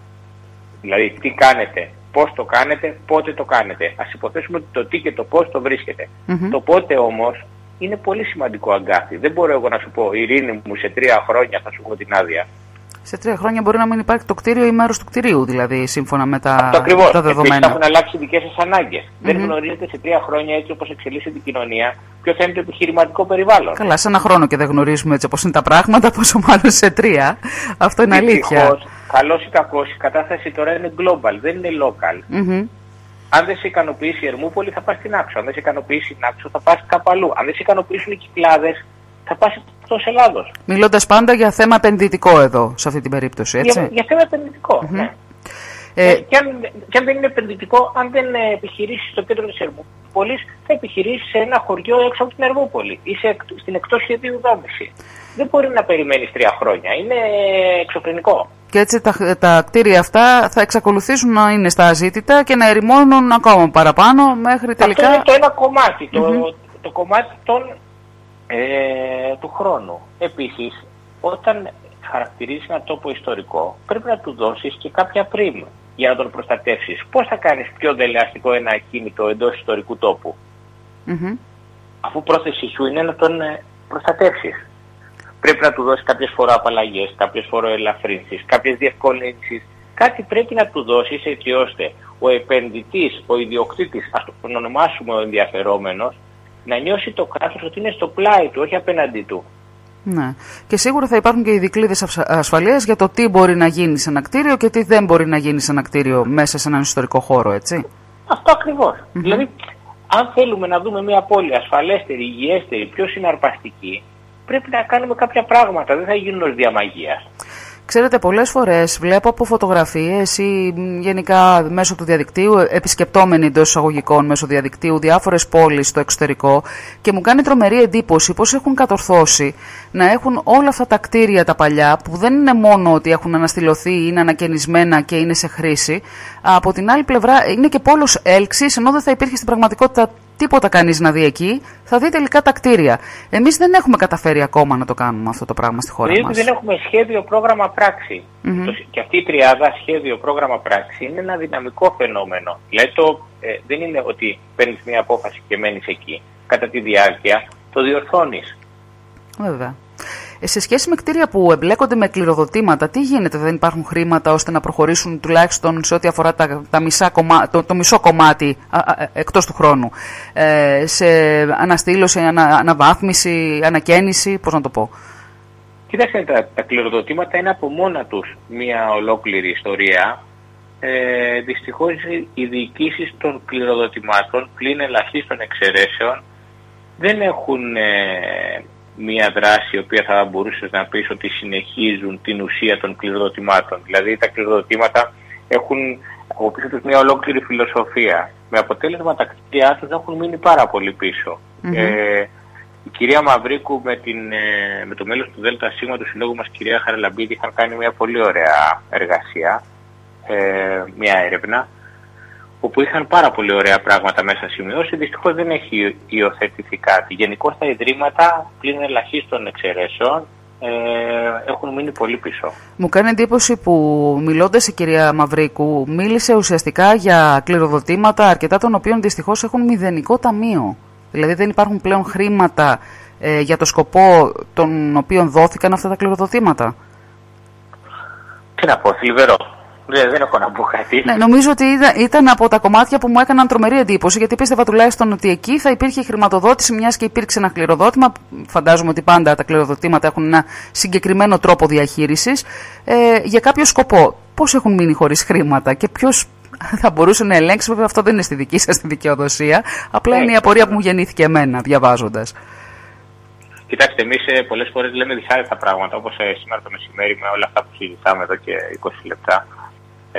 δηλαδή τι κάνετε, πώς το κάνετε, πότε το κάνετε. Ας υποθέσουμε ότι το τι και το πώς το βρίσκεται. Mm-hmm. Το πότε όμως είναι πολύ σημαντικό αγκάθι. Δεν μπορώ εγώ να σου πω, Ειρήνη μου, σε τρία χρόνια θα σου έχω την άδεια. Σε τρία χρόνια μπορεί να μην υπάρχει το κτίριο ή μέρος του κτιρίου, δηλαδή, σύμφωνα με τα, τα δεδομένα. Επίσης θα έχουν αλλάξει οι δικές σας ανάγκες. Mm-hmm. Δεν γνωρίζετε σε τρία χρόνια, έτσι όπως εξελίσσεται η κοινωνία, ποιο θα είναι το επιχειρηματικό περιβάλλον. Καλά, σε ένα χρόνο και δεν γνωρίζουμε έτσι όπως είναι τα πράγματα, πόσο μάλλον σε τρία. Αυτό είναι αλήθεια. Καλός ή κακός, η κατάσταση τώρα είναι global, δεν είναι local. Mm-hmm. Αν δεν σε ικανοποιήσει η Ερμούπολη, θα πας στην Άξο. Αν δεν σε ικανοποιήσει η Άξο, θα πας κάπου αλλού. Αν δεν σε ικανοποιήσουν οι Κυκλάδες, θα πας εκτός Ελλάδος. Μιλώντας πάντα για θέμα επενδυτικό εδώ, σε αυτή την περίπτωση, έτσι. Για, για θέμα επενδυτικό, mm-hmm. ναι. Ε, ε, και, αν, και αν δεν είναι επενδυτικό, αν δεν επιχειρήσεις στο κέντρο της Ερμούπολης, θα επιχειρήσεις σε ένα χωριό έξω από την Ερμούπολη ή σε, στην εκτός σχεδίου δόμηση. Δεν μπορεί να περιμένεις τρία χρόνια. Είναι εξωφρενικό. Και έτσι τα, τα κτίρια αυτά θα εξακολουθήσουν να είναι στα αζήτητα και να ερημώνουν ακόμα παραπάνω μέχρι τελικά. Αυτό είναι το ένα κομμάτι, το, mm-hmm. το, το κομμάτι των, ε, του χρόνου. Επίσης, όταν χαρακτηρίζεις ένα τόπο ιστορικό, πρέπει να του δώσεις και κάποια πριμ για να τον προστατεύσεις. Πώς θα κάνεις πιο δελεαστικό ένα ακίνητο εντός ιστορικού τόπου, mm-hmm. αφού πρόθεση σου είναι να τον προστατεύσεις. Πρέπει να του δώσεις κάποιες φοροαπαλλαγές, κάποιες φοροελαφρύνσεις, κάποιες διευκολύνσεις. Κάτι πρέπει να του δώσεις έτσι ώστε ο επενδυτής, ο ιδιοκτήτης, ας τον ονομάσουμε ο ενδιαφερόμενος, να νιώσει το κράτος ότι είναι στο πλάι του, όχι απέναντί του. Ναι. Και σίγουρα θα υπάρχουν και οι δικλείδες ασφαλείας για το τι μπορεί να γίνει σε ένα κτίριο και τι δεν μπορεί να γίνει σε ένα κτίριο μέσα σε έναν ιστορικό χώρο, έτσι. Αυτό ακριβώς. Mm-hmm. Δηλαδή, αν θέλουμε να δούμε μια πόλη ασφαλέστερη, υγιέστερη, πιο συναρπαστική, πρέπει να κάνουμε κάποια πράγματα, δεν θα γίνουν ως διαμαγείας. Ξέρετε, πολλές φορές βλέπω από φωτογραφίες ή γενικά μέσω του διαδικτύου, επισκεπτόμενοι εντός εισαγωγικών μέσω διαδικτύου διάφορες πόλεις στο εξωτερικό και μου κάνει τρομερή εντύπωση πώς έχουν κατορθώσει να έχουν όλα αυτά τα κτίρια τα παλιά που δεν είναι μόνο ότι έχουν αναστηλωθεί ή είναι ανακαινισμένα και είναι σε χρήση. Από την άλλη πλευρά είναι και πόλος έλξης, ενώ δεν θα υπήρχε στην πραγματικότητα τίποτα κανείς να δει εκεί, θα δει τελικά τα κτίρια. Εμείς δεν έχουμε καταφέρει ακόμα να το κάνουμε αυτό το πράγμα στη χώρα δηλαδή μας. Δεν έχουμε σχέδιο, πρόγραμμα, πράξη. Mm-hmm. Το, και αυτή η τριάδα, σχέδιο, πρόγραμμα, πράξη, είναι ένα δυναμικό φαινόμενο. Δηλαδή το, ε, δεν είναι ότι παίρνεις μια απόφαση και μένεις εκεί. Κατά τη διάρκεια το διορθώνεις. Βέβαια. Σε σχέση με κτίρια που εμπλέκονται με κληροδοτήματα, τι γίνεται, δεν υπάρχουν χρήματα ώστε να προχωρήσουν τουλάχιστον σε ό,τι αφορά τα, τα μισά κομμά, το, το μισό κομμάτι α, α, εκτός του χρόνου, ε, σε αναστήλωση, ανα, αναβάθμιση, ανακαίνιση, πώς να το πω. Κοιτάξτε, τα, τα κληροδοτήματα είναι από μόνα τους μια ολόκληρη ιστορία. Ε, δυστυχώς οι διοικήσεις των κληροδοτημάτων, πλην ελαχίστων εξαιρέσεων, δεν έχουν ε, μια δράση η οποία θα μπορούσε να πεις ότι συνεχίζουν την ουσία των κληροδοτημάτων. Δηλαδή τα κληροδοτήματα έχουν από πίσω τους μια ολόκληρη φιλοσοφία. Με αποτέλεσμα τα κτίρια τους έχουν μείνει πάρα πολύ πίσω. Mm-hmm. Ε, η κυρία Μαυρίκου με, την, ε, με το μέλος του ΔΣ του συλλόγου μας, κυρία Χαραλαμπίδη, είχαν κάνει μια πολύ ωραία εργασία, ε, μια έρευνα, όπου είχαν πάρα πολύ ωραία πράγματα μέσα σημειώσει. Δυστυχώς δεν έχει υιοθετηθεί κάτι. Γενικώς τα ιδρύματα, πλην ελαχίστων εξαιρέσεων, ε, έχουν μείνει πολύ πίσω. Μου κάνει εντύπωση που μιλώντας η κυρία Μαυρίκου μίλησε ουσιαστικά για κληροδοτήματα αρκετά των οποίων δυστυχώς έχουν μηδενικό ταμείο. Δηλαδή δεν υπάρχουν πλέον χρήματα ε, για το σκοπό τον οποίο δόθηκαν αυτά τα κληροδοτήματα. Τι να πω, θλιβερό. Δεν, δεν έχω να πω κάτι. Ναι, νομίζω ότι ήταν από τα κομμάτια που μου έκαναν τρομερή εντύπωση, γιατί πίστευα τουλάχιστον ότι εκεί θα υπήρχε χρηματοδότηση, μιας και υπήρξε ένα κληροδότημα. Φαντάζομαι ότι πάντα τα κληροδοτήματα έχουν ένα συγκεκριμένο τρόπο διαχείρισης ε, για κάποιο σκοπό. Πώς έχουν μείνει χωρίς χρήματα και ποιος θα μπορούσε να ελέγξει? Βέβαια, αυτό δεν είναι στη δική σας τη δικαιοδοσία. Απλά ε, είναι η απορία που μου γεννήθηκε εμένα διαβάζοντας. Κοιτάξτε, εμείς πολλές φορές λέμε δυσάρεστα πράγματα, όπως ε, σήμερα το μεσημέρι με όλα αυτά που συζητάμε εδώ και είκοσι λεπτά. Ε,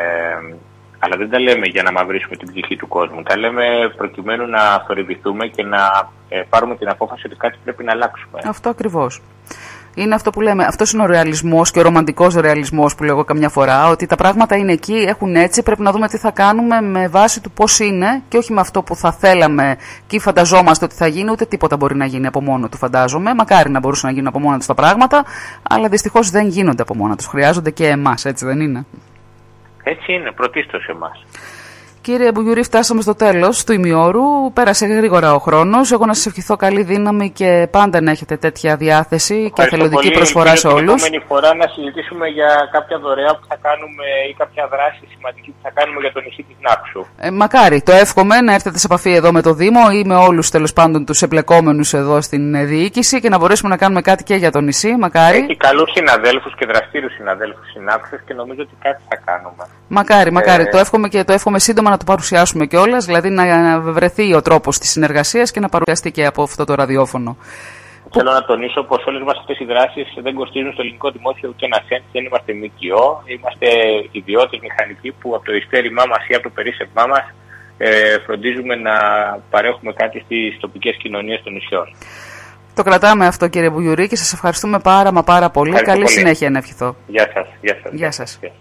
αλλά δεν τα λέμε για να μαυρίσουμε την ψυχή του κόσμου. Τα λέμε προκειμένου να θορυβηθούμε και να ε, πάρουμε την απόφαση ότι κάτι πρέπει να αλλάξουμε. Αυτό ακριβώς. Είναι αυτό που λέμε. Αυτός είναι ο ρεαλισμός και ο ρομαντικός ρεαλισμός που λέω εγώ καμιά φορά. Ότι τα πράγματα είναι εκεί, έχουν έτσι. Πρέπει να δούμε τι θα κάνουμε με βάση του πώς είναι και όχι με αυτό που θα θέλαμε και φανταζόμαστε ότι θα γίνει. Ούτε τίποτα μπορεί να γίνει από μόνο του, φαντάζομαι. Μακάρι να μπορούσαν να γίνουν από μόνα τους τα πράγματα. Αλλά δυστυχώς δεν γίνονται από μόνα τους. Χρειάζονται και εμάς, έτσι δεν είναι? Έτσι είναι, πρωτίστως εμάς. Κύριε Μπουγιουρή, φτάσαμε στο τέλος του ημιώρου. Πέρασε γρήγορα ο χρόνος. Εγώ να σας ευχηθώ καλή δύναμη και πάντα να έχετε τέτοια διάθεση και εθελοντική προσφορά σε όλους. Την επόμενη φορά να συζητήσουμε για κάποια δωρεά που θα κάνουμε ή κάποια δράση σημαντική που θα κάνουμε για το νησί της Νάξου. Ε, μακάρι, το εύχομαι να έρθετε σε επαφή εδώ με το Δήμο ή με όλους τέλος πάντων τους εμπλεκόμενους εδώ στην διοίκηση και να μπορέσουμε να κάνουμε κάτι και για το νησί. Μακάρι. Έχει καλούς συναδέλφους και δραστήριους συναδέλφους στην Νάξου και νομίζω ότι κάτι θα κάνουμε. Μακάρι, μακάρι. Ε... Το εύχομαι και το εύχομαι σύντομα να το παρουσιάσουμε κιόλας, δηλαδή να βρεθεί ο τρόπος της συνεργασίας και να παρουσιαστεί και από αυτό το ραδιόφωνο. Θέλω να τονίσω πως όλες μας αυτές οι δράσεις δεν κοστίζουν στο ελληνικό δημόσιο ούτε ένα σέντ, δεν είμαστε ΜΚΟ, είμαστε ιδιώτες μηχανικοί που από το ειστέρημά μας ή από το περίσσευμά μας ε, φροντίζουμε να παρέχουμε κάτι στις τοπικές κοινωνίες των νησιών. Το κρατάμε αυτό, κύριε Μπουγιουρή, και σας ευχαριστούμε πάρα μα πάρα πολύ. Ευχαριστώ Καλή πολύ. Συνέχεια να ευχηθώ. Γεια σας. Γεια σας. Γεια σας. Γεια.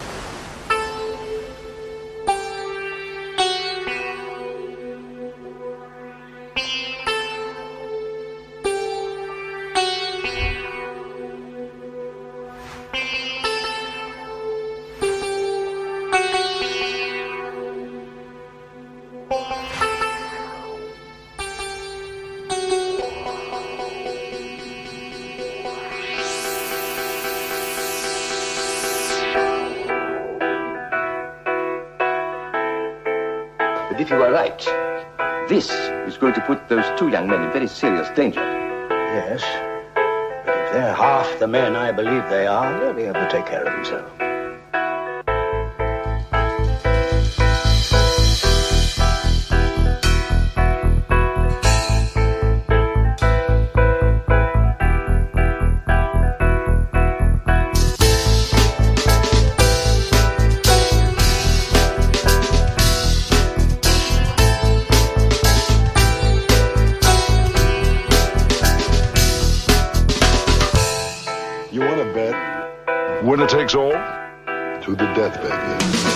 If you are right, this is going to put those two young men in very serious danger. Yes, but if they're half the men I believe they are, they'll be able to take care of themselves. Winner takes all? To the death, baby.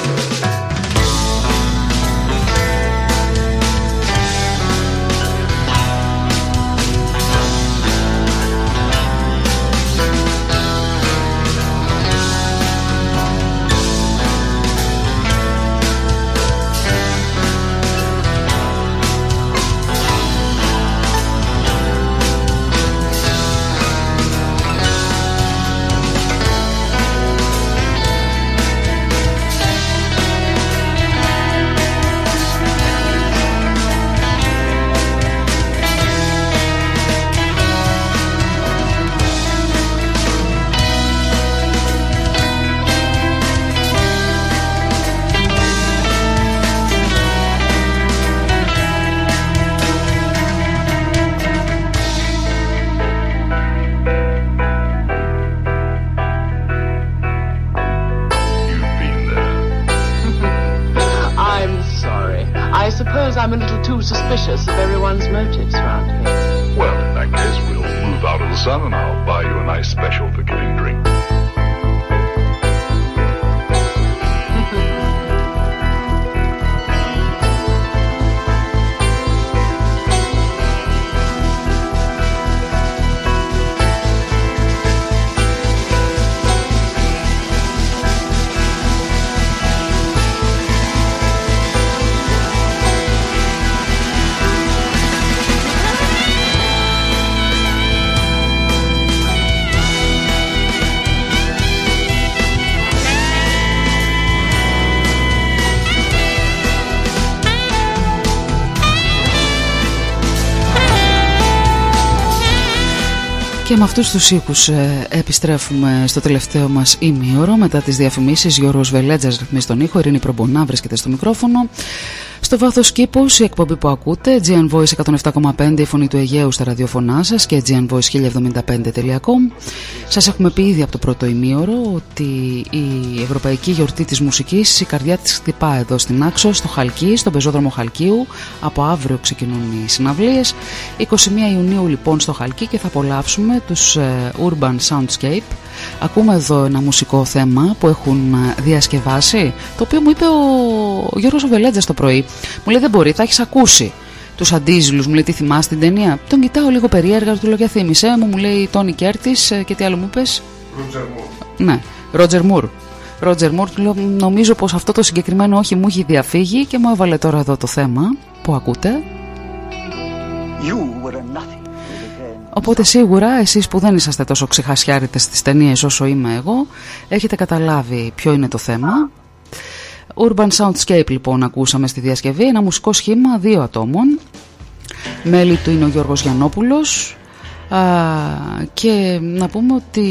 I'm a little too suspicious of everyone's motives around here. Well, in that case, we'll move out of the sun and I'll buy you a nice special forgiving drink. Και με αυτούς τους ήχους ε, επιστρέφουμε στο τελευταίο μας ημίωρο μετά τις διαφημίσεις. Γιώργος Βελέτζας ρυθμίζει τον ήχο, Ειρήνη Προμπουνά βρίσκεται στο μικρόφωνο. Στο βάθος κήπος η εκπομπή που ακούτε, τζι εν Voice εκατόν επτά κόμμα πέντε, η φωνή του Αιγαίου στα ραδιοφωνά σας και τζι εν Voice χίλια εβδομήντα πέντε τελεία κομ. Σας έχουμε πει ήδη από το πρώτο ημίωρο ότι η Ευρωπαϊκή Γιορτή της Μουσικής, η καρδιά της χτυπά εδώ στην Άξο, στο Χαλκί, στον πεζόδρομο Χαλκίου. Από αύριο ξεκινούν οι συναυλίες. είκοσι μία Ιουνίου λοιπόν στο Χαλκί και θα απολαύσουμε τους Urban Soundscape. Ακούμε εδώ ένα μουσικό θέμα που έχουν διασκευάσει, το οποίο μου είπε ο Γιώργος Βελέτζας το πρωί. Μου λέει δεν μπορεί, θα έχεις ακούσει τους Αντίζηλους. Μου λέει τι θυμάσαι την ταινία. Τον κοιτάω λίγο περίεργα, του λέω για θύμισέ μου. Μου λέει Τόνι Κέρτις και τι άλλο μου είπες? Ρότζερ Μουρ. Ναι, Ρότζερ Μουρ. Ρότζερ Μουρ, του λέω νομίζω πως αυτό το συγκεκριμένο όχι μου έχει διαφύγει και μου έβαλε τώρα εδώ το θέμα που ακούτε. You were a nothing. Οπότε σίγουρα εσείς που δεν είσαστε τόσο ξεχασιάριτες στις ταινίες όσο είμαι εγώ, έχετε καταλάβει ποιο είναι το θέμα. Urban Soundscape λοιπόν ακούσαμε στη διασκευή, ένα μουσικό σχήμα δύο ατόμων. Μέλη του είναι ο Γιώργος Γιαννόπουλος α, και να πούμε ότι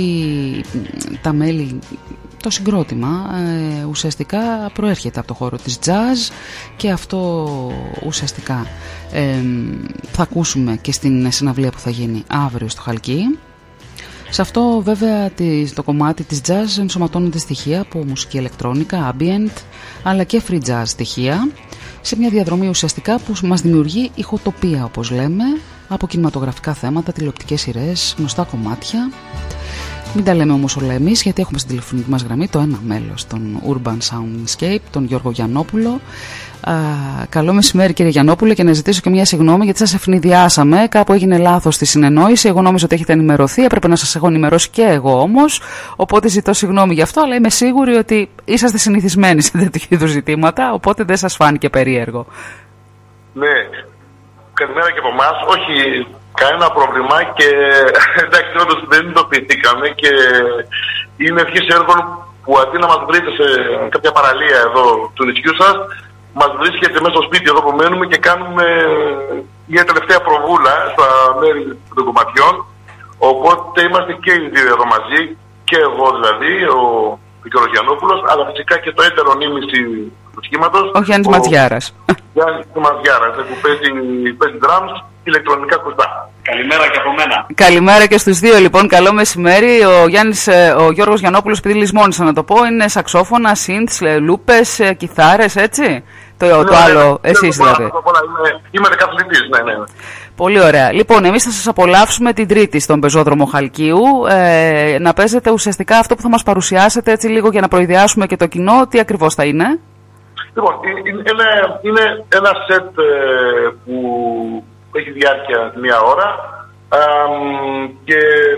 τα μέλη, το συγκρότημα ε, ουσιαστικά προέρχεται από το χώρο της jazz και αυτό ουσιαστικά ε, θα ακούσουμε και στην συναυλία που θα γίνει αύριο στο Χαλκί. Σε αυτό βέβαια το κομμάτι της jazz ενσωματώνονται στοιχεία από μουσική ηλεκτρόνικα, ambient αλλά και free jazz στοιχεία σε μια διαδρομή ουσιαστικά που μας δημιουργεί ηχοτοπία όπως λέμε, από κινηματογραφικά θέματα, τηλεοπτικές σειρές, γνωστά κομμάτια. Μην τα λέμε όμως όλα εμείς, γιατί έχουμε στην τηλεφωνική μας γραμμή το ένα μέλος των Urban Soundscape, τον Γιώργο Γιαννόπουλο. Α, καλό μεσημέρι κύριε Γιαννόπουλο, και να ζητήσω και μια συγγνώμη γιατί σας ευνηδιάσαμε. Κάπου έγινε λάθος στη συνεννόηση. Εγώ νόμιζα ότι έχετε ενημερωθεί, έπρεπε να σας έχω ενημερώσει και εγώ όμως. Οπότε ζητώ συγγνώμη γι' αυτό, αλλά είμαι σίγουρη ότι είσαστε συνηθισμένοι σε τέτοιου είδους ζητήματα, οπότε δεν σας φάνηκε περίεργο. Ναι, καλημέρα και από εμάς. Όχι, κανένα πρόβλημα και εντάξει, όντως δεν ειδοποιηθήκαμε και είναι ευχής έργων που αντί να μας βρείτε σε κάποια παραλία εδώ του νησιού σας, μας βρίσκεται μέσα στο σπίτι εδώ που μένουμε και κάνουμε μια τελευταία προβούλα στα μέρη των κομματιών. Οπότε είμαστε και οι δύο εδώ μαζί, και εγώ δηλαδή, ο κ. Γιαννόπουλος, αλλά φυσικά και το έτερο νήμιση του σχήματος. Ο Γιάννης ο... Ματζιάρας. Γιάννης Ματζιάρας, που παίζει, παίζει drums, ηλεκτρονικά κουστά. Καλημέρα και από μένα. Καλημέρα και στους δύο λοιπόν, καλό μεσημέρι. Ο, Γιάννης, ο Γιώργος Γιαννόπουλος, επειδή λησμόνησα να το πω, είναι σαξόφωνα, synths, λούπες, κιθάρες, έτσι. Το, ναι, το άλλο, ναι, εσείς ναι, δηλαδή. Είμαι, είμαι δεκαθλητής, ναι, ναι. Πολύ ωραία. Λοιπόν, εμείς θα σας απολαύσουμε την Τρίτη στον πεζόδρομο Χαλκίου. Ε, να παίζετε ουσιαστικά αυτό που θα μας παρουσιάσετε έτσι λίγο για να προειδιάσουμε και το κοινό. Τι ακριβώς θα είναι? Λοιπόν, είναι, είναι ένα σετ ε, που έχει διάρκεια μία ώρα ε, και,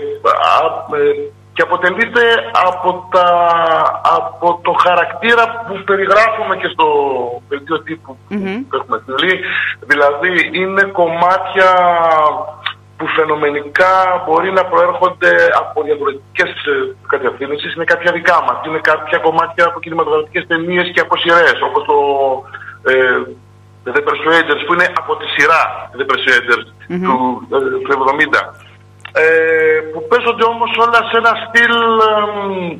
ε, και αποτελείται από, τα, από το χαρακτήρα που περιγράφουμε και στο δελτίο τύπου mm-hmm. που έχουμε στείλει. Δηλαδή είναι κομμάτια που φαινομενικά μπορεί να προέρχονται από διαφορετικές κατευθύνσεις. Είναι κάποια δικά μας, είναι κάποια κομμάτια από κινηματογραφικές ταινίες και από σειρές, όπως το ε, The Persuaders, που είναι από τη σειρά The Persuaders mm-hmm. του, ε, του εβδομήντα. Ε, που παίζονται όμως όλα σε ένα στυλ ε,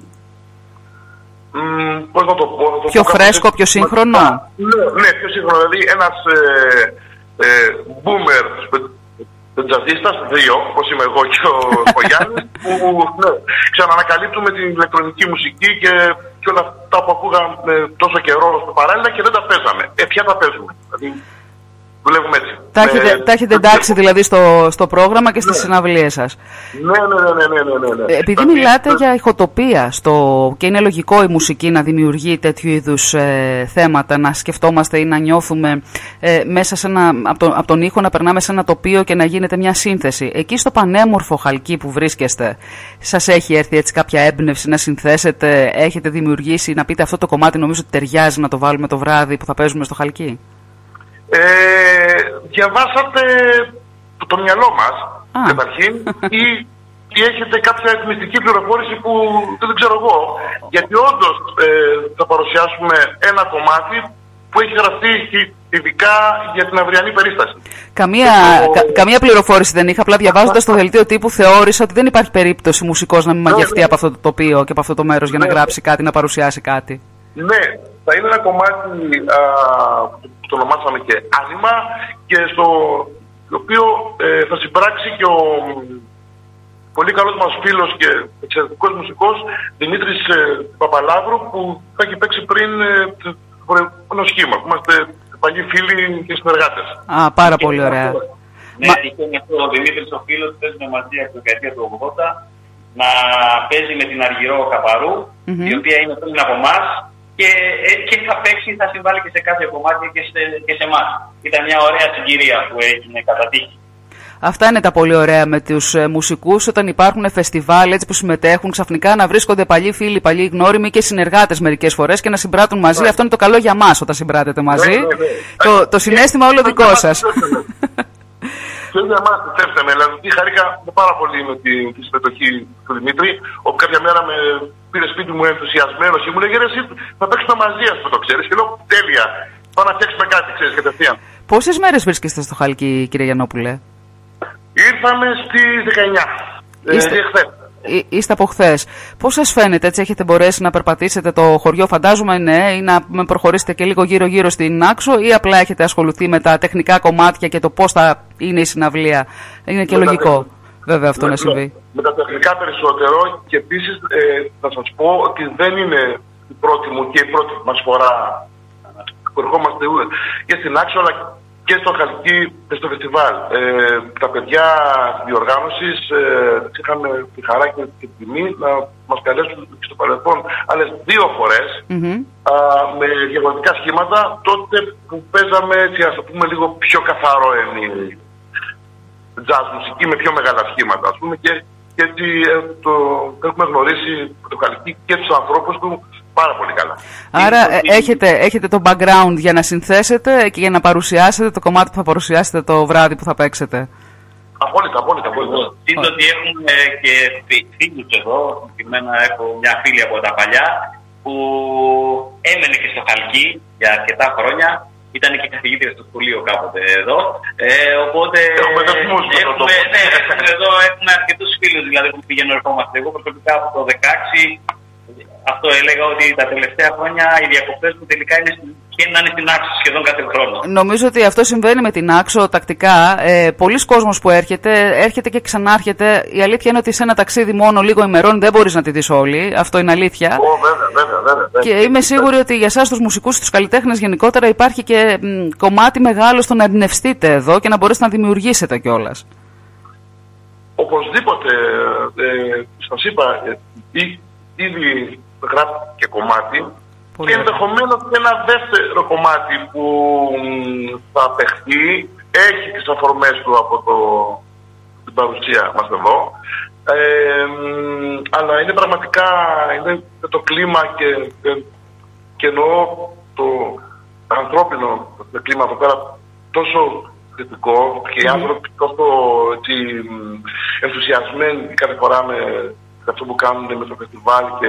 ε, πώς να το πω, να το πιο πω φρέσκο, πιο σύγχρονο. Ναι, ναι, πιο σύγχρονο, δηλαδή ένας ε, ε, boomer τζαζίστας, δύο, όπως είμαι εγώ και ο, ο Γιάννης, που ναι, ξανανακαλύπτουμε την ηλεκτρονική μουσική και, και όλα αυτά που ακούγαμε τόσο καιρό στο παράλληλα και δεν τα παίζαμε. Ε, ποια τα παίζουμε. Δηλαδή, δουλεύουμε έτσι. Τα έχετε, με... τα έχετε εντάξει δηλαδή στο, στο πρόγραμμα και στις ναι. συναυλίες σας. Ναι, ναι, ναι, ναι, ναι, ναι, ναι. Επειδή δηλαδή, μιλάτε ναι. για ηχοτοπία στο... και είναι λογικό η μουσική να δημιουργεί τέτοιου είδους ε, θέματα, να σκεφτόμαστε ή να νιώθουμε ε, μέσα σε ένα, από, τον, από τον ήχο να περνάμε σε ένα τοπίο και να γίνεται μια σύνθεση. Εκεί στο πανέμορφο Χαλκί που βρίσκεστε, σας έχει έρθει έτσι κάποια έμπνευση να συνθέσετε, έχετε δημιουργήσει, να πείτε αυτό το κομμάτι νομίζω ότι ταιριάζει να το βάλουμε το βράδυ που θα παίζουμε στο Χαλκί? Ε, διαβάσατε το μυαλό μας ah. καταρχήν ή, ή έχετε κάποια μυστική πληροφόρηση που δεν ξέρω εγώ, γιατί όντως ε, θα παρουσιάσουμε ένα κομμάτι που έχει γραφτεί ειδικά για την αυριανή περίσταση. Καμία, κα, καμία πληροφόρηση δεν είχα. Απλά διαβάζοντας το δελτίο τύπου θεώρησα ότι δεν υπάρχει περίπτωση μουσικός να μην μαγευτεί ναι, από αυτό το τοπίο και από αυτό το μέρος για να ναι, γράψει κάτι, να παρουσιάσει κάτι. Ναι, θα είναι ένα κομμάτι α, που το ονομάσαμε και Άνιμα και στο οποίο ε, θα συμπράξει και ο πολύ καλός μας φίλος και εξαιρετικός μουσικός Δημήτρης ε, Παπαλάβρου, που θα έχει παίξει πριν ε, ένα σχήμα. Είμαστε παλιοί φίλοι και συνεργάτες. Α, πάρα και πολύ ωραία. Ναι, Μα... τυχαίνει αυτό ο Δημήτρης ο φίλος που παίζουμε μαζί από τη δεκαετία του ογδόντα να παίζει με την Αργυρό Καπαρού, mm-hmm. η οποία είναι πριν από εμάς και, και θα παίξει, θα συμβάλλει και σε κάθε κομμάτι και σε, και σε εμάς. Ήταν μια ωραία συγκυρία που έγινε κατά τύχη. Αυτά είναι τα πολύ ωραία με τους ε, μουσικούς, όταν υπάρχουν φεστιβάλ έτσι που συμμετέχουν, ξαφνικά να βρίσκονται παλιοί φίλοι, παλιοί γνώριμοι και συνεργάτες μερικές φορές και να συμπράττουν μαζί. Yeah. Αυτό είναι το καλό για μας όταν συμπράτετε μαζί. Yeah, yeah, yeah. Το, το συναίσθημα όλο δικό σας. Και για εμάς, πιστέψτε με, δηλαδή χαρήκα πάρα πολύ με τη, τη συμμετοχή του Δημήτρη, όπου κάποια μέρα με πήρε σπίτι μου ενθουσιασμένος και μου λέγε εσύ θα παίξουμε μαζί, ας πούμε, το ξέρεις. Και λέω τέλεια, πάμε να φτιάξουμε κάτι, ξέρεις, κατευθείαν. Πόσες μέρες βρίσκεστε στο Χαλκί, κύριε Γιαννόπουλε? Ήρθαμε στις δεκαεννιά. Είστε, ε, χθες. Εί, είστε από χθες. Πώς σας φαίνεται, έτσι έχετε μπορέσει να περπατήσετε το χωριό, φαντάζομαι, ναι, ή να προχωρήσετε και λίγο γύρω-γύρω στην Άξο, ή απλά έχετε ασχοληθεί με τα τεχνικά κομμάτια και το πώς θα είναι η συναυλία? Είναι και με λογικό, τα... βέβαια, αυτό με, να συμβεί. Με τα τεχνικά περισσότερο, και επίσης ε, θα σας πω ότι δεν είναι η πρώτη μου και η πρώτη μας φορά που ερχόμαστε και στην Άξο, αλλά και στο Χαλκί και στο φεστιβάλ. Ε, τα παιδιά της διοργάνωσης ε, είχαμε τη χαρά και την τιμή να μας καλέσουν και στο παρελθόν άλλες δύο φορές mm-hmm. α, με διαφορετικά σχήματα, τότε που παίζαμε, έτσι, ας το πούμε, λίγο πιο καθαρό εννοεί jazz μουσική με πιο μεγάλα σχήματα, ας πούμε, και, και έτσι ε, το, έχουμε γνωρίσει το Χαλκί και τους ανθρώπους του πάρα πολύ καλά. Άρα ε, έχετε, έχετε το background για να συνθέσετε και για να παρουσιάσετε το κομμάτι που θα παρουσιάσετε το βράδυ που θα παίξετε. Απόλυτα, απόλυτα. απόλυτα. Είναι ότι έχουμε και φίλους εδώ, συγκεκριμένα έχω μια φίλη από τα παλιά που έμενε και στο Χαλκί για αρκετά χρόνια. Ήταν και καθηγήτρια στο σχολείο κάποτε εδώ. Ε, οπότε έχουμε, έχουμε, ναι, έχουμε εδώ έχουμε αρκετούς φίλους, δηλαδή που πηγαίνω ερχόμαστε. Εγώ προσωπικά από το δεκαέξι αυτό έλεγα, ότι τα τελευταία χρόνια οι διακοπές μου τελικά είναι, να είναι στην Άξο σχεδόν κάθε χρόνο. Νομίζω ότι αυτό συμβαίνει με την Άξο τακτικά. Ε, πολλοί κόσμος που έρχεται, έρχεται και ξανάρχεται. Η αλήθεια είναι ότι σε ένα ταξίδι μόνο λίγο ημερών δεν μπορείς να τη δεις όλη. Αυτό είναι αλήθεια. Oh, βέβαια, βέβαια, βέβαια, βέβαια. Και είμαι σίγουρη ότι για εσάς τους μουσικούς, τους καλλιτέχνες γενικότερα, υπάρχει και μ, κομμάτι μεγάλο στο να εμπνευστείτε εδώ και να μπορέσετε να δημιουργήσετε κιόλας. Οπωσδήποτε, ε, σας είπα, ε, ήδη γράφει και κομμάτι. Πολύ και ενδεχομένως και ένα δεύτερο κομμάτι που θα παιχτεί έχει τις αφορμές του από το, την παρουσία μας εδώ. Ε, αλλά είναι πραγματικά είναι το κλίμα και, και, και εννοώ το ανθρώπινο το κλίμα εδώ πέρα τόσο θετικό και οι άνθρωποι τόσο έτσι, ενθουσιασμένοι κάθε φορά με αυτό που κάνουν με το φεστιβάλ και,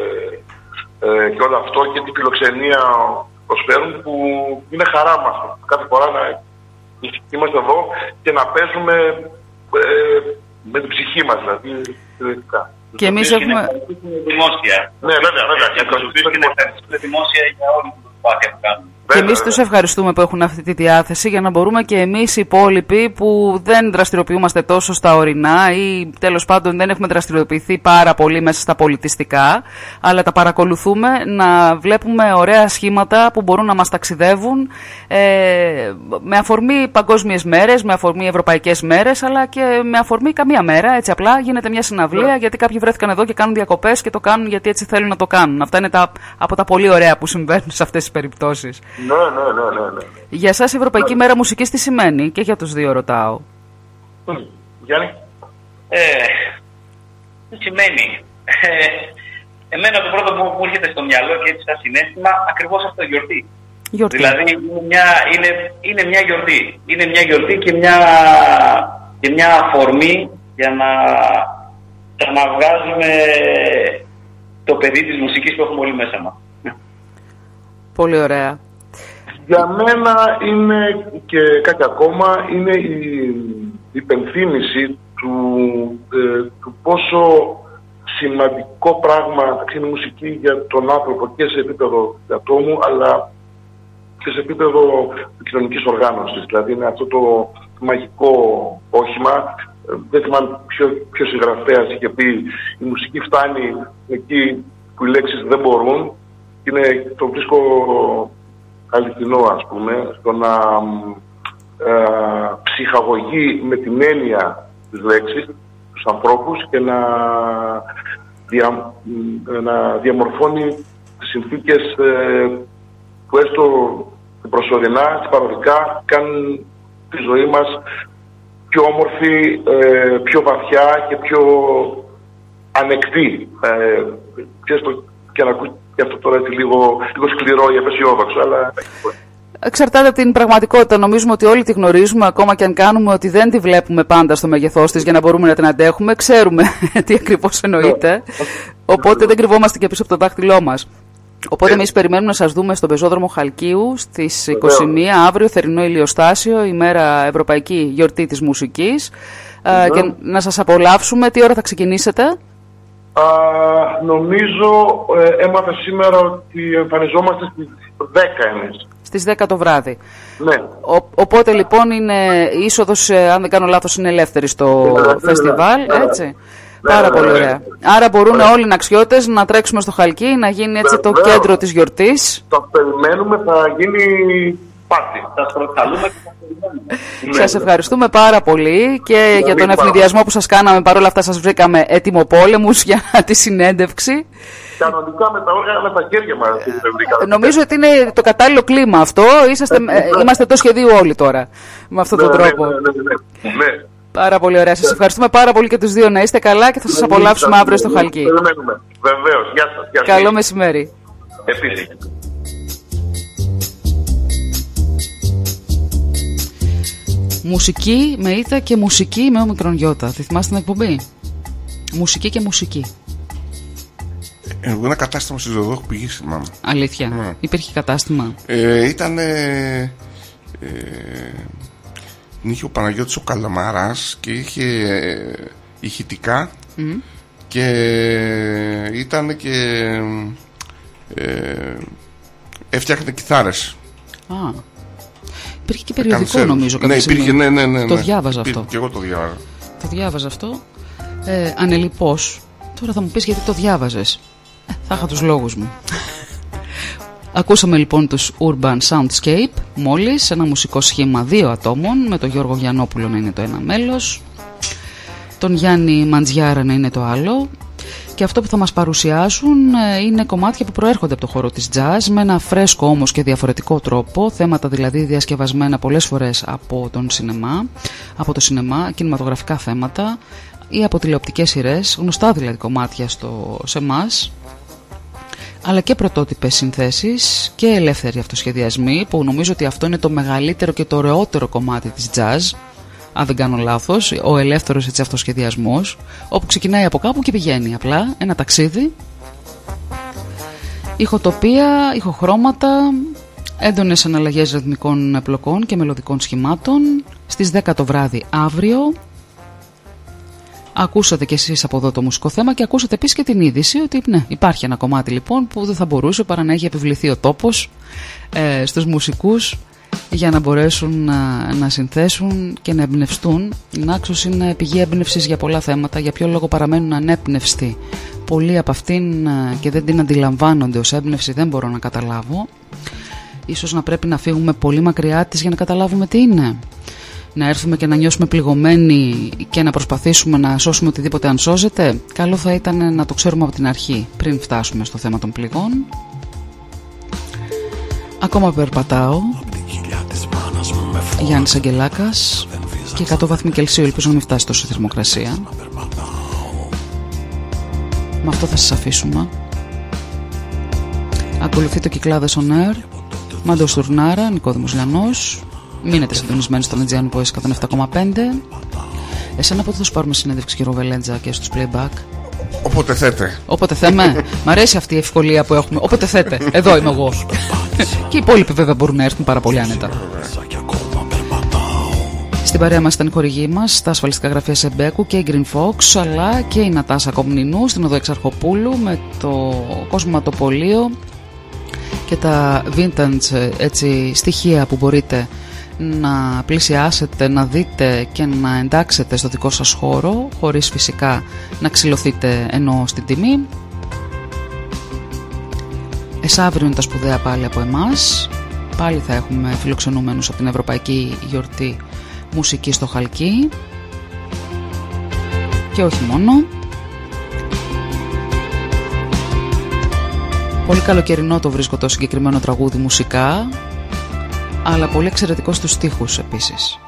ε, και όλο αυτό και την φιλοξενία προσφέρουν, που είναι χαρά μας κάθε φορά να είμαστε εδώ και να παίζουμε ε, με την ψυχή μας, δηλαδή θεωρητικά. Και εμείς έχουμε... δημόσια. Ναι, βέβαια, βέβαια. Και να ευχαριστούμε δημόσια για όλη την προσπάθεια που κάνουμε. Και εμείς τους ευχαριστούμε που έχουν αυτή τη διάθεση για να μπορούμε και εμείς οι υπόλοιποι που δεν δραστηριοποιούμαστε τόσο στα ορεινά ή τέλος πάντων δεν έχουμε δραστηριοποιηθεί πάρα πολύ μέσα στα πολιτιστικά, αλλά τα παρακολουθούμε, να βλέπουμε ωραία σχήματα που μπορούν να μας ταξιδεύουν ε, με αφορμή παγκόσμιες μέρες, με αφορμή ευρωπαϊκές μέρες, αλλά και με αφορμή καμία μέρα. Έτσι απλά γίνεται μια συναυλία yeah. γιατί κάποιοι βρέθηκαν εδώ και κάνουν διακοπές και το κάνουν γιατί έτσι θέλουν να το κάνουν. Αυτά είναι τα, από τα πολύ ωραία που συμβαίνουν σε αυτές τις περιπτώσεις. Ναι, ναι, ναι, ναι, ναι. Για εσάς η Ευρωπαϊκή ναι. Μέρα Μουσικής τι σημαίνει? Και για τους δύο ρωτάω. Mm. Γιάννη. Ε, τι σημαίνει? Ε, εμένα το πρώτο που μου έρχεται στο μυαλό και έτσι σαν συναίσθημα, ακριβώς αυτό, γιορτή. γιορτή. Δηλαδή είναι μια, είναι, είναι μια γιορτή. Είναι μια γιορτή και μια, και μια αφορμή για να ξαναβγάζουμε το παιδί της μουσικής που έχουμε όλοι μέσα μας. Πολύ ωραία. Για μένα είναι και κάτι ακόμα, είναι η υπενθύμηση του, ε, του πόσο σημαντικό πράγμα είναι η μουσική για τον άνθρωπο και σε επίπεδο ατόμου, αλλά και σε επίπεδο κοινωνικής οργάνωσης. Δηλαδή είναι αυτό το μαγικό όχημα. Δεν θυμάμαι ποιο, ποιο συγγραφέας είχε πει, η μουσική φτάνει εκεί που οι λέξεις δεν μπορούν. Είναι, το βρίσκω αληθινό, ας πούμε, στο να ε, ψυχαγωγεί με την έννοια της λέξης τους ανθρώπους και να, δια, να διαμορφώνει τις συνθήκες ε, που έστω προσωρινά, παροδικά, κάνουν τη ζωή μας πιο όμορφη, ε, πιο βαθιά και πιο ανεκτή. Ε, και, στο, και να ακούει και αυτό τώρα έτσι λίγο, λίγο σκληρό ή απεσιόδοξο, αλλά... Εξαρτάται από την πραγματικότητα. Νομίζουμε ότι όλοι τη γνωρίζουμε, ακόμα και αν κάνουμε ότι δεν τη βλέπουμε πάντα στο μέγεθός της για να μπορούμε να την αντέχουμε. Ξέρουμε τι ακριβώς εννοείται. Οπότε δεν κρυβόμαστε και πίσω από το δάχτυλό μας. Οπότε εμείς περιμένουμε να σας δούμε στον πεζόδρομο Χαλκίου στις είκοσι μία αύριο, θερινό ηλιοστάσιο, ημέρα Ευρωπαϊκή Γιορτή της Μουσικής. Uh, και να σας απολαύσουμε. Τι ώρα θα ξεκινήσετε? Uh, νομίζω ε, έμαθα σήμερα ότι εμφανιζόμαστε στις δέκα εμείς. Στις δέκα το βράδυ. Ναι. Ο, οπότε λοιπόν είναι η είσοδος, ε, αν δεν κάνω λάθος, είναι ελεύθερη στο ναι, φεστιβάλ, ναι, έτσι. Ναι, πάρα ναι, πολύ ωραία. Ναι. Άρα μπορούν ναι. όλοι οι ναξιώτες να τρέξουμε στο Χαλκί, να γίνει έτσι το Βεβαίως. κέντρο της γιορτής. Το περιμένουμε, θα γίνει πάρτι. Θα προκαλούμε και θα περιμένουμε. Σας ευχαριστούμε πάρα πολύ και ναι, για τον ευνηδιασμό που σας κάναμε. Παρ' όλα αυτά σας βρήκαμε ετοιμοπόλεμους για τη συνέντευξη. Κανονικά με τα όργανα, με τα χέρια μας. Ε, νομίζω ότι είναι το κατάλληλο κλίμα αυτό. Είσαστε, ε, είμαστε το σχεδίου όλοι τώρα με αυτόν τον ναι, τρόπο. Ναι, ναι, ναι, ναι, ναι. Πάρα πολύ ωραία. Σας ευχαριστούμε πάρα πολύ και τους δύο. Να είστε καλά και θα σας απολαύσουμε αύριο στο Χαλκί. Περιμένουμε. Βεβαίως. Γεια σας. Γεια σας. Καλό μεσημέρι. Επίσης. Μουσική με ήττα και μουσική με όμικρον γιώτα. Τη θυμάστε την εκπομπή? Μουσική και μουσική. Εγώ ένα κατάστημα στη Ζωδό έχω πηγήσει, θυμάμαι. Αλήθεια. Ναι. Υπήρχε κατάστημα. Ε, ήταν. Ε, ε, είχε ο Παναγιώτης ο Καλαμαράς και είχε ε, ηχητικά mm. και ήταν και ε, έφτιαχνε κιθάρες. Α, υπήρχε και περιοδικό νομίζω κάποια ναι, υπήρχε, ναι, ναι, ναι, ναι. Το διάβαζα υπήρχε, αυτό. Και εγώ το διάβαζα. Το διάβαζα αυτό. Ε, ανελιπώς. Τώρα θα μου πεις γιατί το διάβαζες. Ε, θα είχα τους λόγους μου. Ακούσαμε λοιπόν τους Urban Soundscape μόλις, ένα μουσικό σχήμα δύο ατόμων, με τον Γιώργο Γιαννόπουλο να είναι το ένα μέλος, τον Γιάννη Μαντζιάρα να είναι το άλλο, και αυτό που θα μας παρουσιάσουν είναι κομμάτια που προέρχονται από το χώρο της jazz, με ένα φρέσκο όμως και διαφορετικό τρόπο, θέματα δηλαδή διασκευασμένα πολλές φορές από τον σινεμά, από το σινεμά, κινηματογραφικά θέματα ή από τηλεοπτικές σειρές, γνωστά δηλαδή κομμάτια στο, σε εμάς, αλλά και πρωτότυπες συνθέσεις και ελεύθεροι αυτοσχεδιασμοί, που νομίζω ότι αυτό είναι το μεγαλύτερο και το ωραιότερο κομμάτι της jazz, αν δεν κάνω λάθος, ο ελεύθερος έτσι αυτοσχεδιασμός, όπου ξεκινάει από κάπου και πηγαίνει απλά, ένα ταξίδι, ηχοτοπία, ηχοχρώματα, έντονες αναλλαγές ρυθμικών πλοκών και μελωδικών σχημάτων, στις δέκα το βράδυ αύριο. Ακούσατε κι εσείς από εδώ το μουσικό θέμα και ακούσατε επίσης και την είδηση ότι ναι, υπάρχει ένα κομμάτι λοιπόν που δεν θα μπορούσε παρά να έχει επιβληθεί ο τόπος ε, στους μουσικούς για να μπορέσουν να, να συνθέσουν και να εμπνευστούν. Η Νάξος είναι πηγή έμπνευσης για πολλά θέματα. Για ποιο λόγο παραμένουν ανέπνευστοι πολλοί από αυτήν και δεν την αντιλαμβάνονται ως έμπνευση, δεν μπορώ να καταλάβω. Ίσως να πρέπει να φύγουμε πολύ μακριά της για να καταλάβουμε τι είναι. Να έρθουμε και να νιώσουμε πληγωμένοι και να προσπαθήσουμε να σώσουμε οτιδήποτε αν σώζεται. Καλό θα ήταν να το ξέρουμε από την αρχή, πριν φτάσουμε στο θέμα των πληγών. Ακόμα περπατάω. Γιάννης Αγγελάκας. Και εκατό βαθμοί Κελσίου, ελπίζω να μην φτάσει τόσο θερμοκρασία. Με αυτό θα σας αφήσουμε. Ακολουθεί το Κυκλάδες on Air. Μάντο Στουρνάρα, Νικόδημος Λιανός. Μείνετε συντονισμένοι στον Aegean Voice εκατόν επτά κόμμα πέντε. Εσένα πότε θα σου πάρουμε συνέντευξη, κύριο Βελέντζα, και στους playback? Όποτε θέτε. Όποτε θέμε. Μ' αρέσει αυτή η ευκολία που έχουμε. Όποτε θέτε. Εδώ είμαι εγώ. Και οι υπόλοιποι βέβαια μπορούν να έρθουν πάρα πολύ άνετα. Στην παρέα μας ήταν η χορηγή μας, τα ασφαλιστικά γραφεία Σεμπέκου και η Green Fox, αλλά και η Νατάσα Κομνηνού στην οδό Εξαρχοπούλου με το κοσματοπωλείο και τα vintage έτσι, στοιχεία που μπορείτε να πλησιάσετε, να δείτε και να εντάξετε στο δικό σας χώρο, χωρίς φυσικά να ξυλωθείτε ενώ στην τιμή. Εσαύριο είναι τα σπουδαία πάλι από εμάς. Πάλι θα έχουμε φιλοξενούμενους από την Ευρωπαϊκή Γιορτή Μουσική στο Χαλκί. Και όχι μόνο. Πολύ καλοκαιρινό το βρίσκω το συγκεκριμένο τραγούδι μουσικά, αλλά πολύ εξαιρετικό στους στίχους επίσης.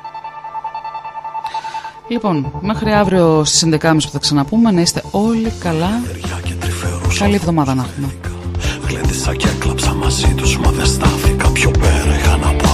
Λοιπόν, μέχρι αύριο στις έντεκα και τριάντα που θα ξαναπούμε. Να είστε όλοι καλά. Καλή εβδομάδα να έχουμε. Γλέντισα και έκλαψα μαζί τους, μα δεν στάθηκα πιο πέρα, είχα να πω.